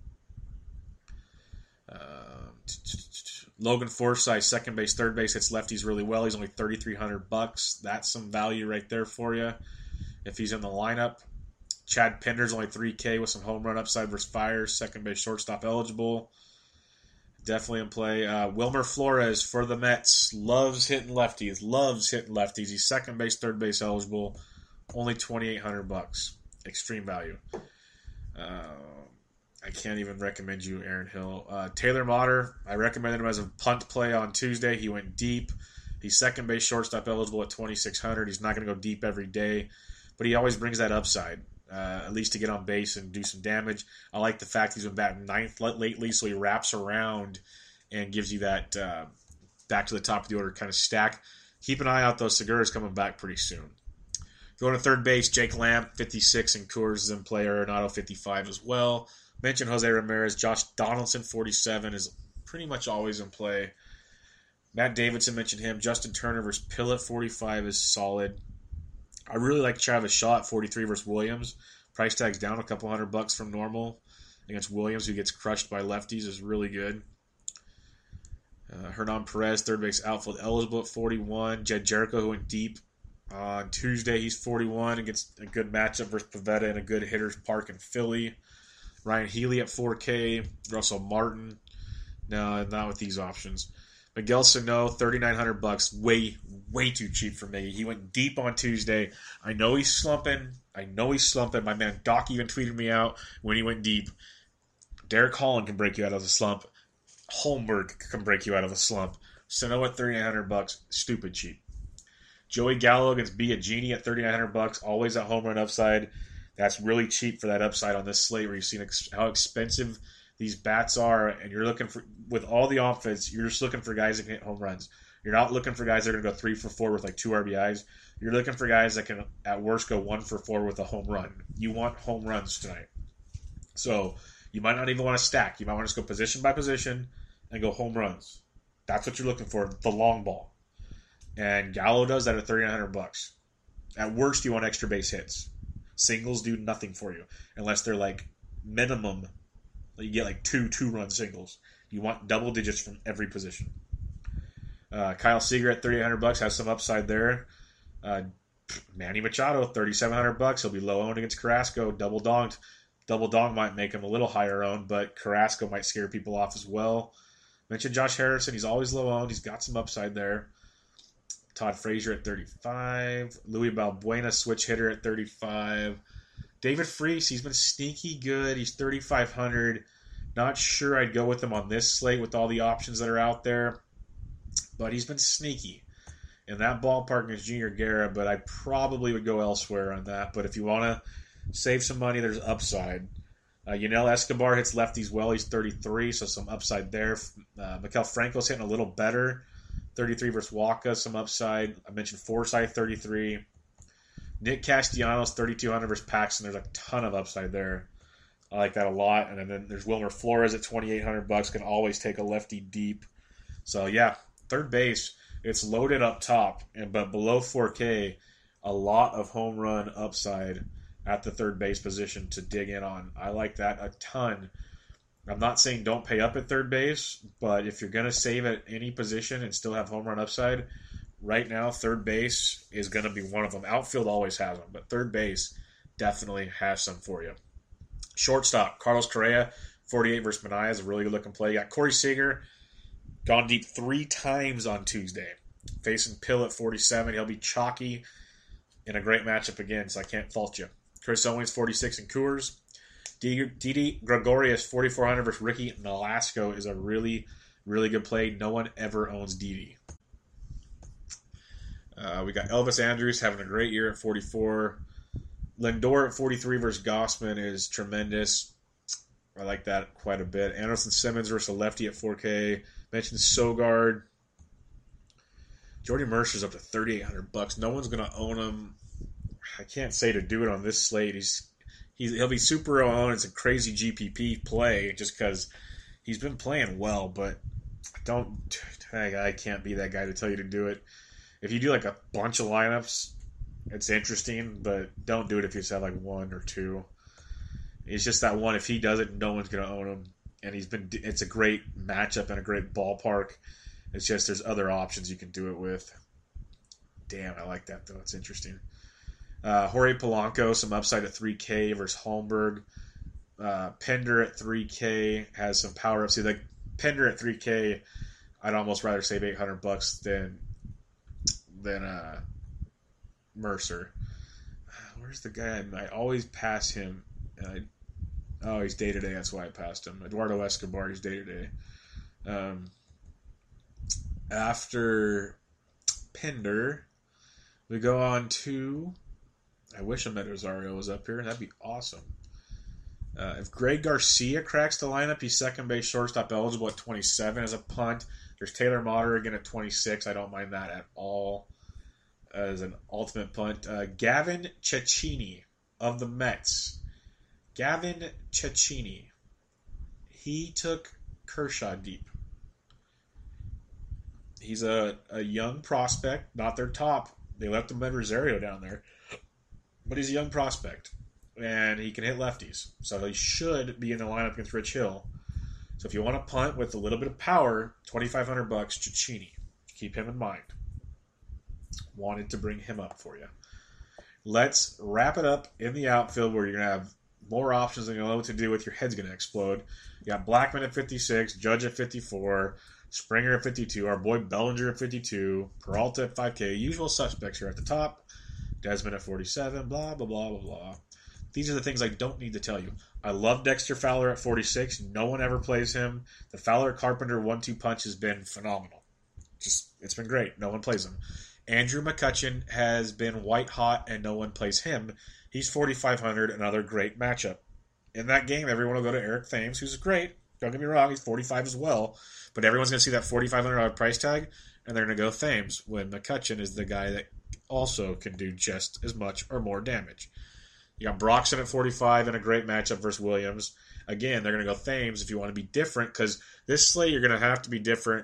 Um, Logan Forsythe, second base, third base, hits lefties really well. He's only thirty-three hundred bucks. That's some value right there for you if he's in the lineup. Chad Pender's only three K with some home run upside versus Fire. Second base, shortstop eligible. Definitely in play. Uh, Wilmer Flores for the Mets. Loves hitting lefties. Loves hitting lefties. He's second base, third base eligible. Only twenty-eight hundred bucks. Extreme value. Uh, I can't even recommend you Aaron Hill. Uh, Taylor Motter, I recommended him as a punt play on Tuesday. He went deep. He's second base, shortstop eligible at twenty-six hundred. He's not going to go deep every day, but he always brings that upside, uh, at least to get on base and do some damage. I like the fact he's been batting ninth lately, so he wraps around and gives you that uh, back to the top of the order kind of stack. Keep an eye out, though. Segura's coming back pretty soon. Going to third base, Jake Lamb, fifty-six, and Coors is in play. Arenado, fifty-five as well. Mentioned Jose Ramirez. Josh Donaldson, forty-seven, is pretty much always in play. Matt Davidson, mentioned him. Justin Turner versus Pill at forty-five is solid. I really like Travis Shaw at forty-three versus Williams. Price tag's down a couple hundred bucks from normal against Williams, who gets crushed by lefties, is really good. Uh, Hernan Perez, third base outfield eligible at forty-one. Jed Jericho, who went deep on Tuesday, he's forty-one and gets a good matchup versus Pivetta and a good hitter's park in Philly. Ryan Healy at four K. Russell Martin. No, not with these options. Miguel Sano, thirty-nine hundred bucks. Way, way too cheap for me. He went deep on Tuesday. I know he's slumping. I know he's slumping. My man Doc even tweeted me out when he went deep. Derek Holland can break you out of the slump. Holmberg can break you out of a slump. Sano at thirty-nine hundred bucks. Stupid cheap. Joey Gallo against Biagini at thirty-nine hundred bucks. Always a home run upside. That's really cheap for that upside on this slate where you've seen ex- how expensive these bats are, and you're looking for, with all the offense, you're just looking for guys that can hit home runs. You're not looking for guys that are going to go three for four with like two R B Is. You're looking for guys that can, at worst, go one for four with a home run. You want home runs tonight. So you might not even want to stack. You might want to just go position by position and go home runs. That's what you're looking for, the long ball. And Gallo does that at thirty-nine hundred bucks. At worst, you want extra base hits. Singles do nothing for you unless they're like minimum. You get like two two-run singles. You want double digits from every position. Uh, Kyle Seager at thirty-eight hundred bucks has some upside there. Uh, Manny Machado, thirty-seven hundred bucks. He'll be low owned against Carrasco. Double donged. Double dong might make him a little higher owned, but Carrasco might scare people off as well. Mentioned Josh Harrison. He's always low owned. He's got some upside there. Todd Frazier at thirty-five. Louis Balbuena, switch hitter at thirty-five. David Freese, he's been sneaky good. He's thirty-five hundred. Not sure I'd go with him on this slate with all the options that are out there, but he's been sneaky. In that ballpark is Junior Guerra, but I probably would go elsewhere on that. But if you want to save some money, there's upside. Uh, Yunel Escobar hits lefties well. He's thirty-three, so some upside there. Uh, Maikel Franco's hitting a little better. thirty-three versus Waka, some upside. I mentioned Forsythe, thirty-three. Nick Castellanos, thirty-two hundred versus Paxton. There's a ton of upside there. I like that a lot. And then there's Wilmer Flores at twenty-eight hundred bucks. Can always take a lefty deep. So yeah, third base, it's loaded up top, and but below four K, a lot of home run upside at the third base position to dig in on. I like that a ton. I'm not saying don't pay up at third base, but if you're going to save at any position and still have home run upside, right now third base is going to be one of them. Outfield always has them, but third base definitely has some for you. Shortstop, Carlos Correa, forty-eight versus Manaea is a really good looking play. You got Corey Seager, gone deep three times on Tuesday. Facing Pill at forty-seven. He'll be chalky in a great matchup again, so I can't fault you. Chris Owens, forty-six in Coors. Didi Gregorius, forty-four hundred versus Ricky Nolasco is a really, really good play. No one ever owns Didi. Uh, we got Elvis Andrus having a great year at forty-four. Lindor at forty-three versus Gossman is tremendous. I like that quite a bit. Anderson Simmons versus a lefty at four K. Mentioned Sogard. Jordy Mercer's up to thirty-eight hundred bucks. No one's going to own him. I can't say to do it on this slate. He's, he's He'll be super owned. It's a crazy G P P play just because he's been playing well, but don't. I can't be that guy to tell you to do it. If you do like a bunch of lineups, it's interesting, but don't do it if you just have like one or two. It's just that one. If he does it, no one's going to own him. And he's been. It's a great matchup and a great ballpark. It's just there's other options you can do it with. Damn, I like that though. It's interesting. Uh, Jorge Polanco, some upside at three K versus Holmberg. Uh, Pender at three K has some power up. See, like Pender at three K, I'd almost rather save eight hundred bucks than than uh, Mercer. Where's the guy? I, I always pass him. I, oh, he's day to day. That's why I passed him. Eduardo Escobar. He's day to day. Um, after Pender, we go on to. I wish Amed Rosario was up here. That'd be awesome. Uh, if Greg Garcia cracks the lineup, he's second base shortstop eligible at twenty-seven as a punt. There's Taylor Motter again at twenty-six. I don't mind that at all as an ultimate punt. Uh, Gavin Cecchini of the Mets. Gavin Cecchini. He took Kershaw deep. He's a, a young prospect, not their top. They left Amed Rosario down there. But he's a young prospect, and he can hit lefties. So he should be in the lineup against Rich Hill. So if you want to punt with a little bit of power, twenty-five hundred bucks, Cecchini. Keep him in mind. Wanted to bring him up for you. Let's wrap it up in the outfield where you're going to have more options than you know what to do with. Your head's going to explode. You got Blackman at fifty-six, Judge at fifty-four, Springer at fifty-two, our boy Bellinger at fifty-two, Peralta at five K. Usual suspects here at the top. Desmond at forty-seven, blah, blah, blah, blah, blah. These are the things I don't need to tell you. I love Dexter Fowler at forty-six. No one ever plays him. The Fowler-Carpenter one two punch has been phenomenal. Just, it's been great. No one plays him. Andrew McCutchen has been white hot, and no one plays him. He's forty-five hundred, another great matchup. In that game, everyone will go to Eric Thames, who's great. Don't get me wrong, he's forty-five as well. But everyone's going to see that forty-five hundred dollars price tag, and they're going to go Thames, when McCutchen is the guy that also can do just as much or more damage. You got Broxton at forty-five in a great matchup versus Williams. Again, they're going to go Thames if you want to be different, because this slate you're going to have to be different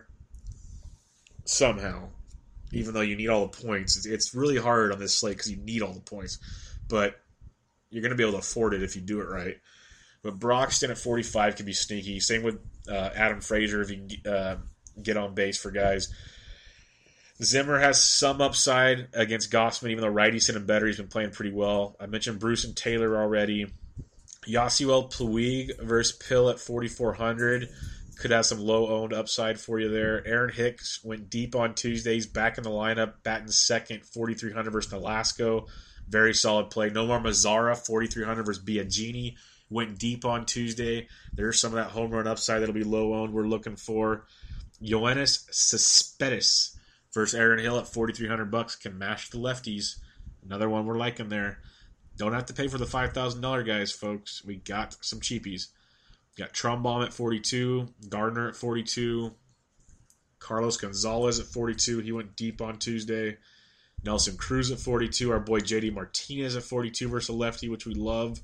somehow, even though you need all the points. It's really hard on this slate because you need all the points, but you're going to be able to afford it if you do it right. But Broxton at forty-five can be sneaky. Same with uh, Adam Frazier if you can uh, get on base for guys. Zimmer has some upside against Gossman, even though righties hit him better. He's been playing pretty well. I mentioned Bruce and Taylor already. Yasiel Puig versus Pill at forty-four hundred. Could have some low-owned upside for you there. Aaron Hicks went deep on Tuesday. He's back in the lineup, batting second, forty-three hundred versus Nolasco. Very solid play. Nomar Mazara, forty-three hundred versus Biagini. Went deep on Tuesday. There's some of that home run upside that'll be low-owned we're looking for. Yoenis Cespedes versus Aaron Hill at forty-three hundred bucks can mash the lefties. Another one we're liking there. Don't have to pay for the five thousand dollars guys, folks. We got some cheapies. Got Trumbaum at forty-two, Gardner at forty-two, Carlos Gonzalez at forty-two. He went deep on Tuesday. Nelson Cruz at forty-two. Our boy J D Martinez at forty-two versus a lefty, which we love.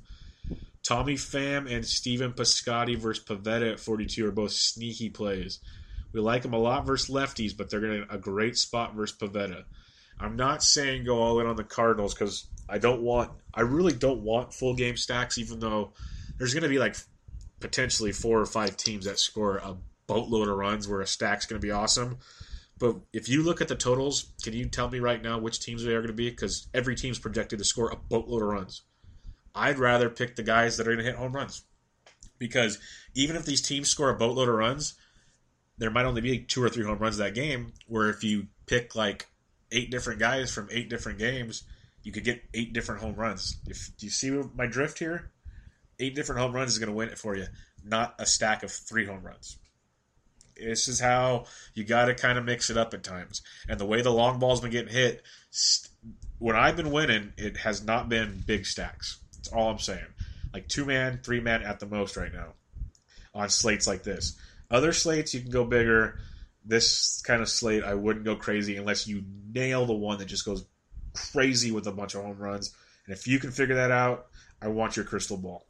Tommy Pham and Steven Piscotty versus Pavetta at forty-two are both sneaky plays. We like them a lot versus lefties, but they're going to a great spot versus Pavetta. I'm not saying go all in on the Cardinals because I don't want, I really don't want full game stacks, even though there's going to be like potentially four or five teams that score a boatload of runs where a stack's going to be awesome. But if you look at the totals, can you tell me right now which teams they are going to be? Because every team's projected to score a boatload of runs. I'd rather pick the guys that are going to hit home runs. Because even if these teams score a boatload of runs, there might only be two or three home runs that game, where if you pick like eight different guys from eight different games, you could get eight different home runs. If do you see my drift here? Eight different home runs is going to win it for you, not a stack of three home runs. This is how you got to kind of mix it up at times. And the way the long ball's been getting hit, when I've been winning, it has not been big stacks. That's all I'm saying. Like two-man, three-man at the most right now on slates like this. Other slates, you can go bigger. This kind of slate, I wouldn't go crazy unless you nail the one that just goes crazy with a bunch of home runs. And if you can figure that out, I want your crystal ball.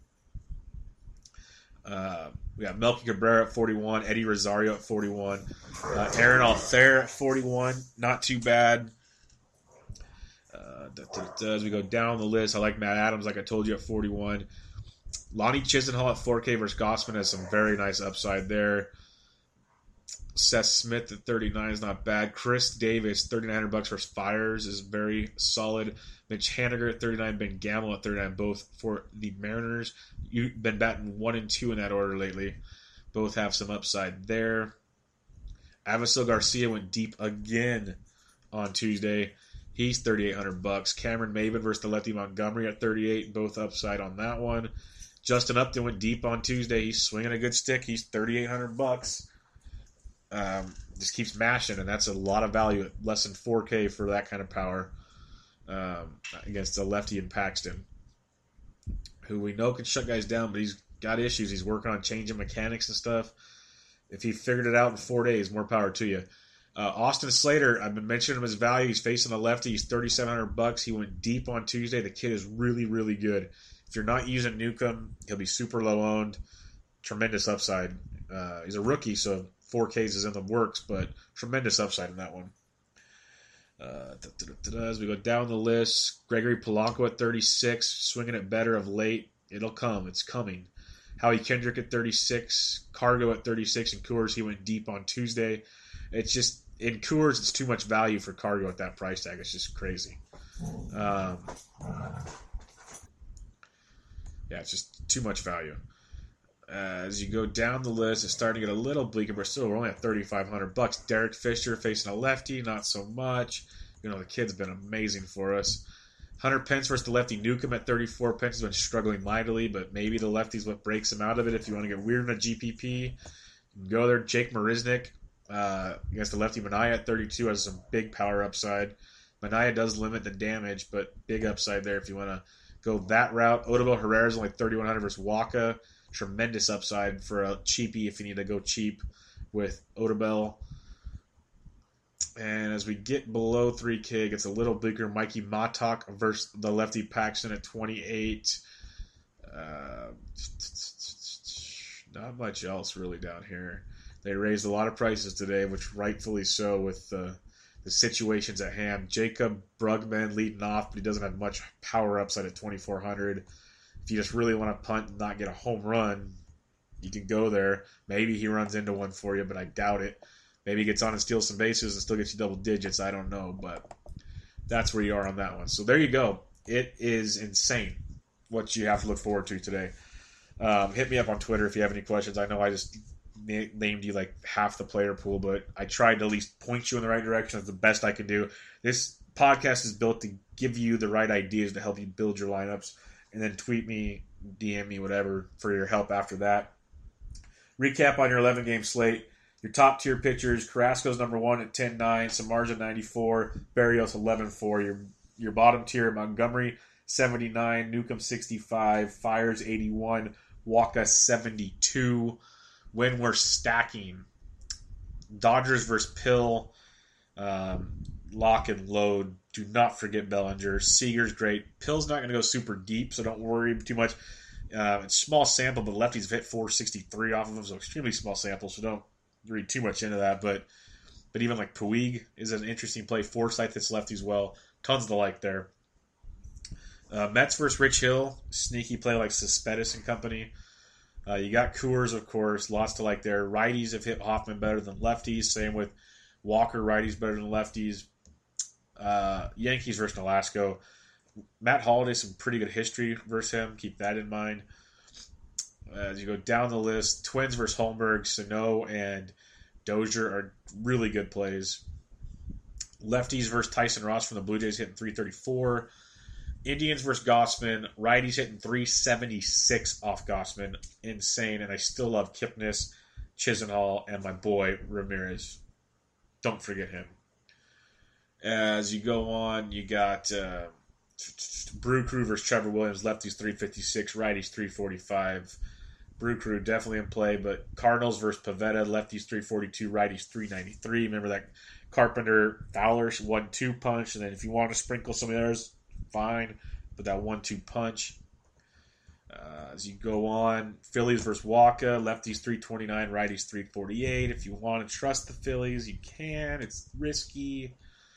Uh, we got Melky Cabrera at forty-one, Eddie Rosario at forty-one, uh, Aaron Altherr at forty-one. Not too bad. Uh, da, da, da, as we go down the list, I like Matt Adams, like I told you, at forty-one. Lonnie Chisenhall at four K versus Gossman has some very nice upside there. Seth Smith at thirty-nine is not bad. Chris Davis, thirty-nine hundred bucks versus Fires is very solid. Mitch Haniger at thirty-nine, Ben Gamble at thirty-nine, both for the Mariners. You've been batting one and two in that order lately. Both have some upside there. Avisail Garcia went deep again on Tuesday. He's thirty-eight hundred bucks. Cameron Maven versus the lefty Montgomery at thirty-eight, both upside on that one. Justin Upton went deep on Tuesday. He's swinging a good stick. He's thirty-eight hundred bucks. Um, just keeps mashing, and that's a lot of value at less than four K for that kind of power um, against a lefty in Paxton, who we know can shut guys down, but he's got issues. He's working on changing mechanics and stuff. If he figured it out in four days, more power to you. Uh, Austin Slater, I've been mentioning him as value. He's facing a lefty. He's thirty-seven hundred bucks. He went deep on Tuesday. The kid is really, really good. If you're not using Newcomb, he'll be super low owned. Tremendous upside. Uh, he's a rookie, so four Ks is in the works, but tremendous upside in that one. Uh, da, da, da, da, as we go down the list, Gregory Polanco at thirty-six, swinging it better of late. It'll come. It's coming. Howie Kendrick at thirty-six, Cargo at thirty-six, and Coors, he went deep on Tuesday. It's just, in Coors, it's too much value for Cargo at that price tag. It's just crazy. Um, yeah, it's just too much value. Uh, as you go down the list, it's starting to get a little bleaker, but still, we're only at thirty-five hundred bucks. Derek Fisher facing a lefty, not so much. You know, the kid's been amazing for us. Hunter Pence versus the lefty Newcomb at thirty-four. Pence has been struggling mightily, but maybe the lefty's what breaks him out of it. If you want to get weird in a G P P, you can go there. Jake Marisnik uh, against the lefty Minaya at thirty-two has some big power upside. Minaya does limit the damage, but big upside there if you want to go that route. Odubel Herrera is only thirty-one hundred versus Waka. Tremendous upside for a cheapie if you need to go cheap with Odubel. And as we get below three K, it gets a little bigger. Mikey Matok versus the lefty Paxton at twenty-eight. Uh, not much else really down here. They raised a lot of prices today, which rightfully so with the, the situations at hand. Jacob Brugman leading off, but he doesn't have much power upside at twenty-four hundred. If you just really want to punt and not get a home run, you can go there. Maybe he runs into one for you, but I doubt it. Maybe he gets on and steals some bases and still gets you double digits. I don't know, but that's where you are on that one. So there you go. It is insane what you have to look forward to today. Um, hit me up on Twitter if you have any questions. I know I just na- named you like half the player pool, but I tried to at least point you in the right direction. That's the best I can do. This podcast is built to give you the right ideas to help you build your lineups. And then tweet me, D M me, whatever, for your help after that. Recap on your eleven-game slate. Your top-tier pitchers, Carrasco's number one at ten nine, Samardzija ninety-four, Berrios eleven four. Your your bottom tier, Montgomery seventy-nine, Newcomb sixty-five, Fires eighty-one, Waka seventy-two. When we're stacking, Dodgers versus Pill, um, lock and load. Do not forget Bellinger. Seager's great. Pill's not going to go super deep, so don't worry too much. Uh, it's small sample, but lefties have hit four sixty-three off of them, so extremely small sample, so don't read too much into that. But but even like Puig is an interesting play. Forsythe hits lefties well. Tons to like there. Uh, Mets versus Rich Hill. Sneaky play like Cespedes and company. Uh, you got Coors, of course. Lots to like there. Righties have hit Hoffman better than lefties. Same with Walker. Righties better than lefties. Uh, Yankees versus Nolasco. Matt Holliday, some pretty good history versus him. Keep that in mind. As you go down the list, Twins versus Holmberg, Sano, and Dozier are really good plays. Lefties versus Tyson Ross from the Blue Jays hitting three thirty-four. Indians versus Gossman. Righties hitting three seventy-six off Gossman. Insane. And I still love Kipnis, Chisenhall, and my boy Ramirez. Don't forget him. As you go on, you got uh, Brew Crew versus Trevor Williams. Lefties three fifty-six, righties three forty-five. Brew Crew definitely in play, but Cardinals versus Pavetta. Lefties three forty-two, righties three ninety-three. Remember that Carpenter Fowler one two punch, and then if you want to sprinkle some of theirs, fine, but that one two punch. Uh, as you go on, Phillies versus Waka. Lefties three twenty-nine, righties three forty-eight. If you want to trust the Phillies, you can. It's risky.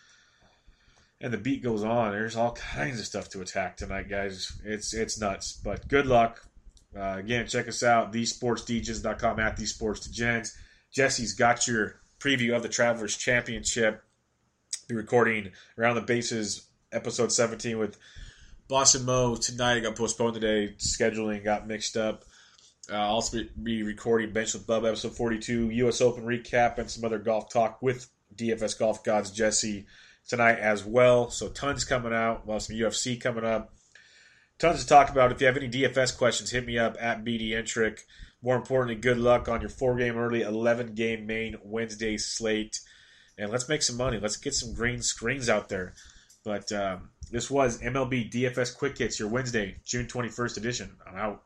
And the beat goes on. There's all kinds of stuff to attack tonight, guys. It's it's nuts. But good luck. Uh, again, check us out, the sports d gens dot com, at thesportsdegens. Jesse's got your preview of the Travelers Championship. Be recording Around the Bases, episode seventeen with Boss and Mo tonight. It got postponed today. Scheduling got mixed up. Uh, I'll also be recording Bench with Bub, episode forty-two, U S Open recap, and some other golf talk with D F S Golf Gods Jesse tonight as well. So tons coming out. Well, some U F C coming up. Tons to talk about. If you have any D F S questions, hit me up at B D Entrick. More importantly, good luck on your four-game early, eleven-game main Wednesday slate. And let's make some money. Let's get some green screens out there. But um, this was M L B D F S Quick Hits, your Wednesday, June twenty-first edition. I'm out.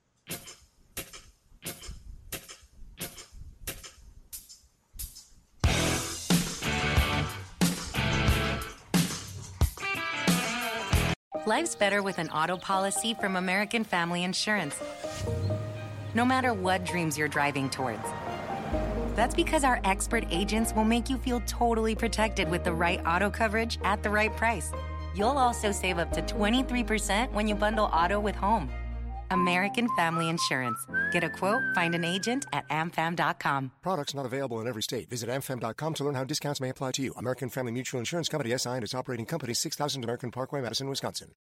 Life's better with an auto policy from American Family Insurance. No matter what dreams you're driving towards. That's because our expert agents will make you feel totally protected with the right auto coverage at the right price. You'll also save up to twenty-three percent when you bundle auto with home. American Family Insurance. Get a quote, find an agent at a m fam dot com. Products not available in every state. Visit a m fam dot com to learn how discounts may apply to you. American Family Mutual Insurance Company, S I and its operating company, six thousand American Parkway, Madison, Wisconsin.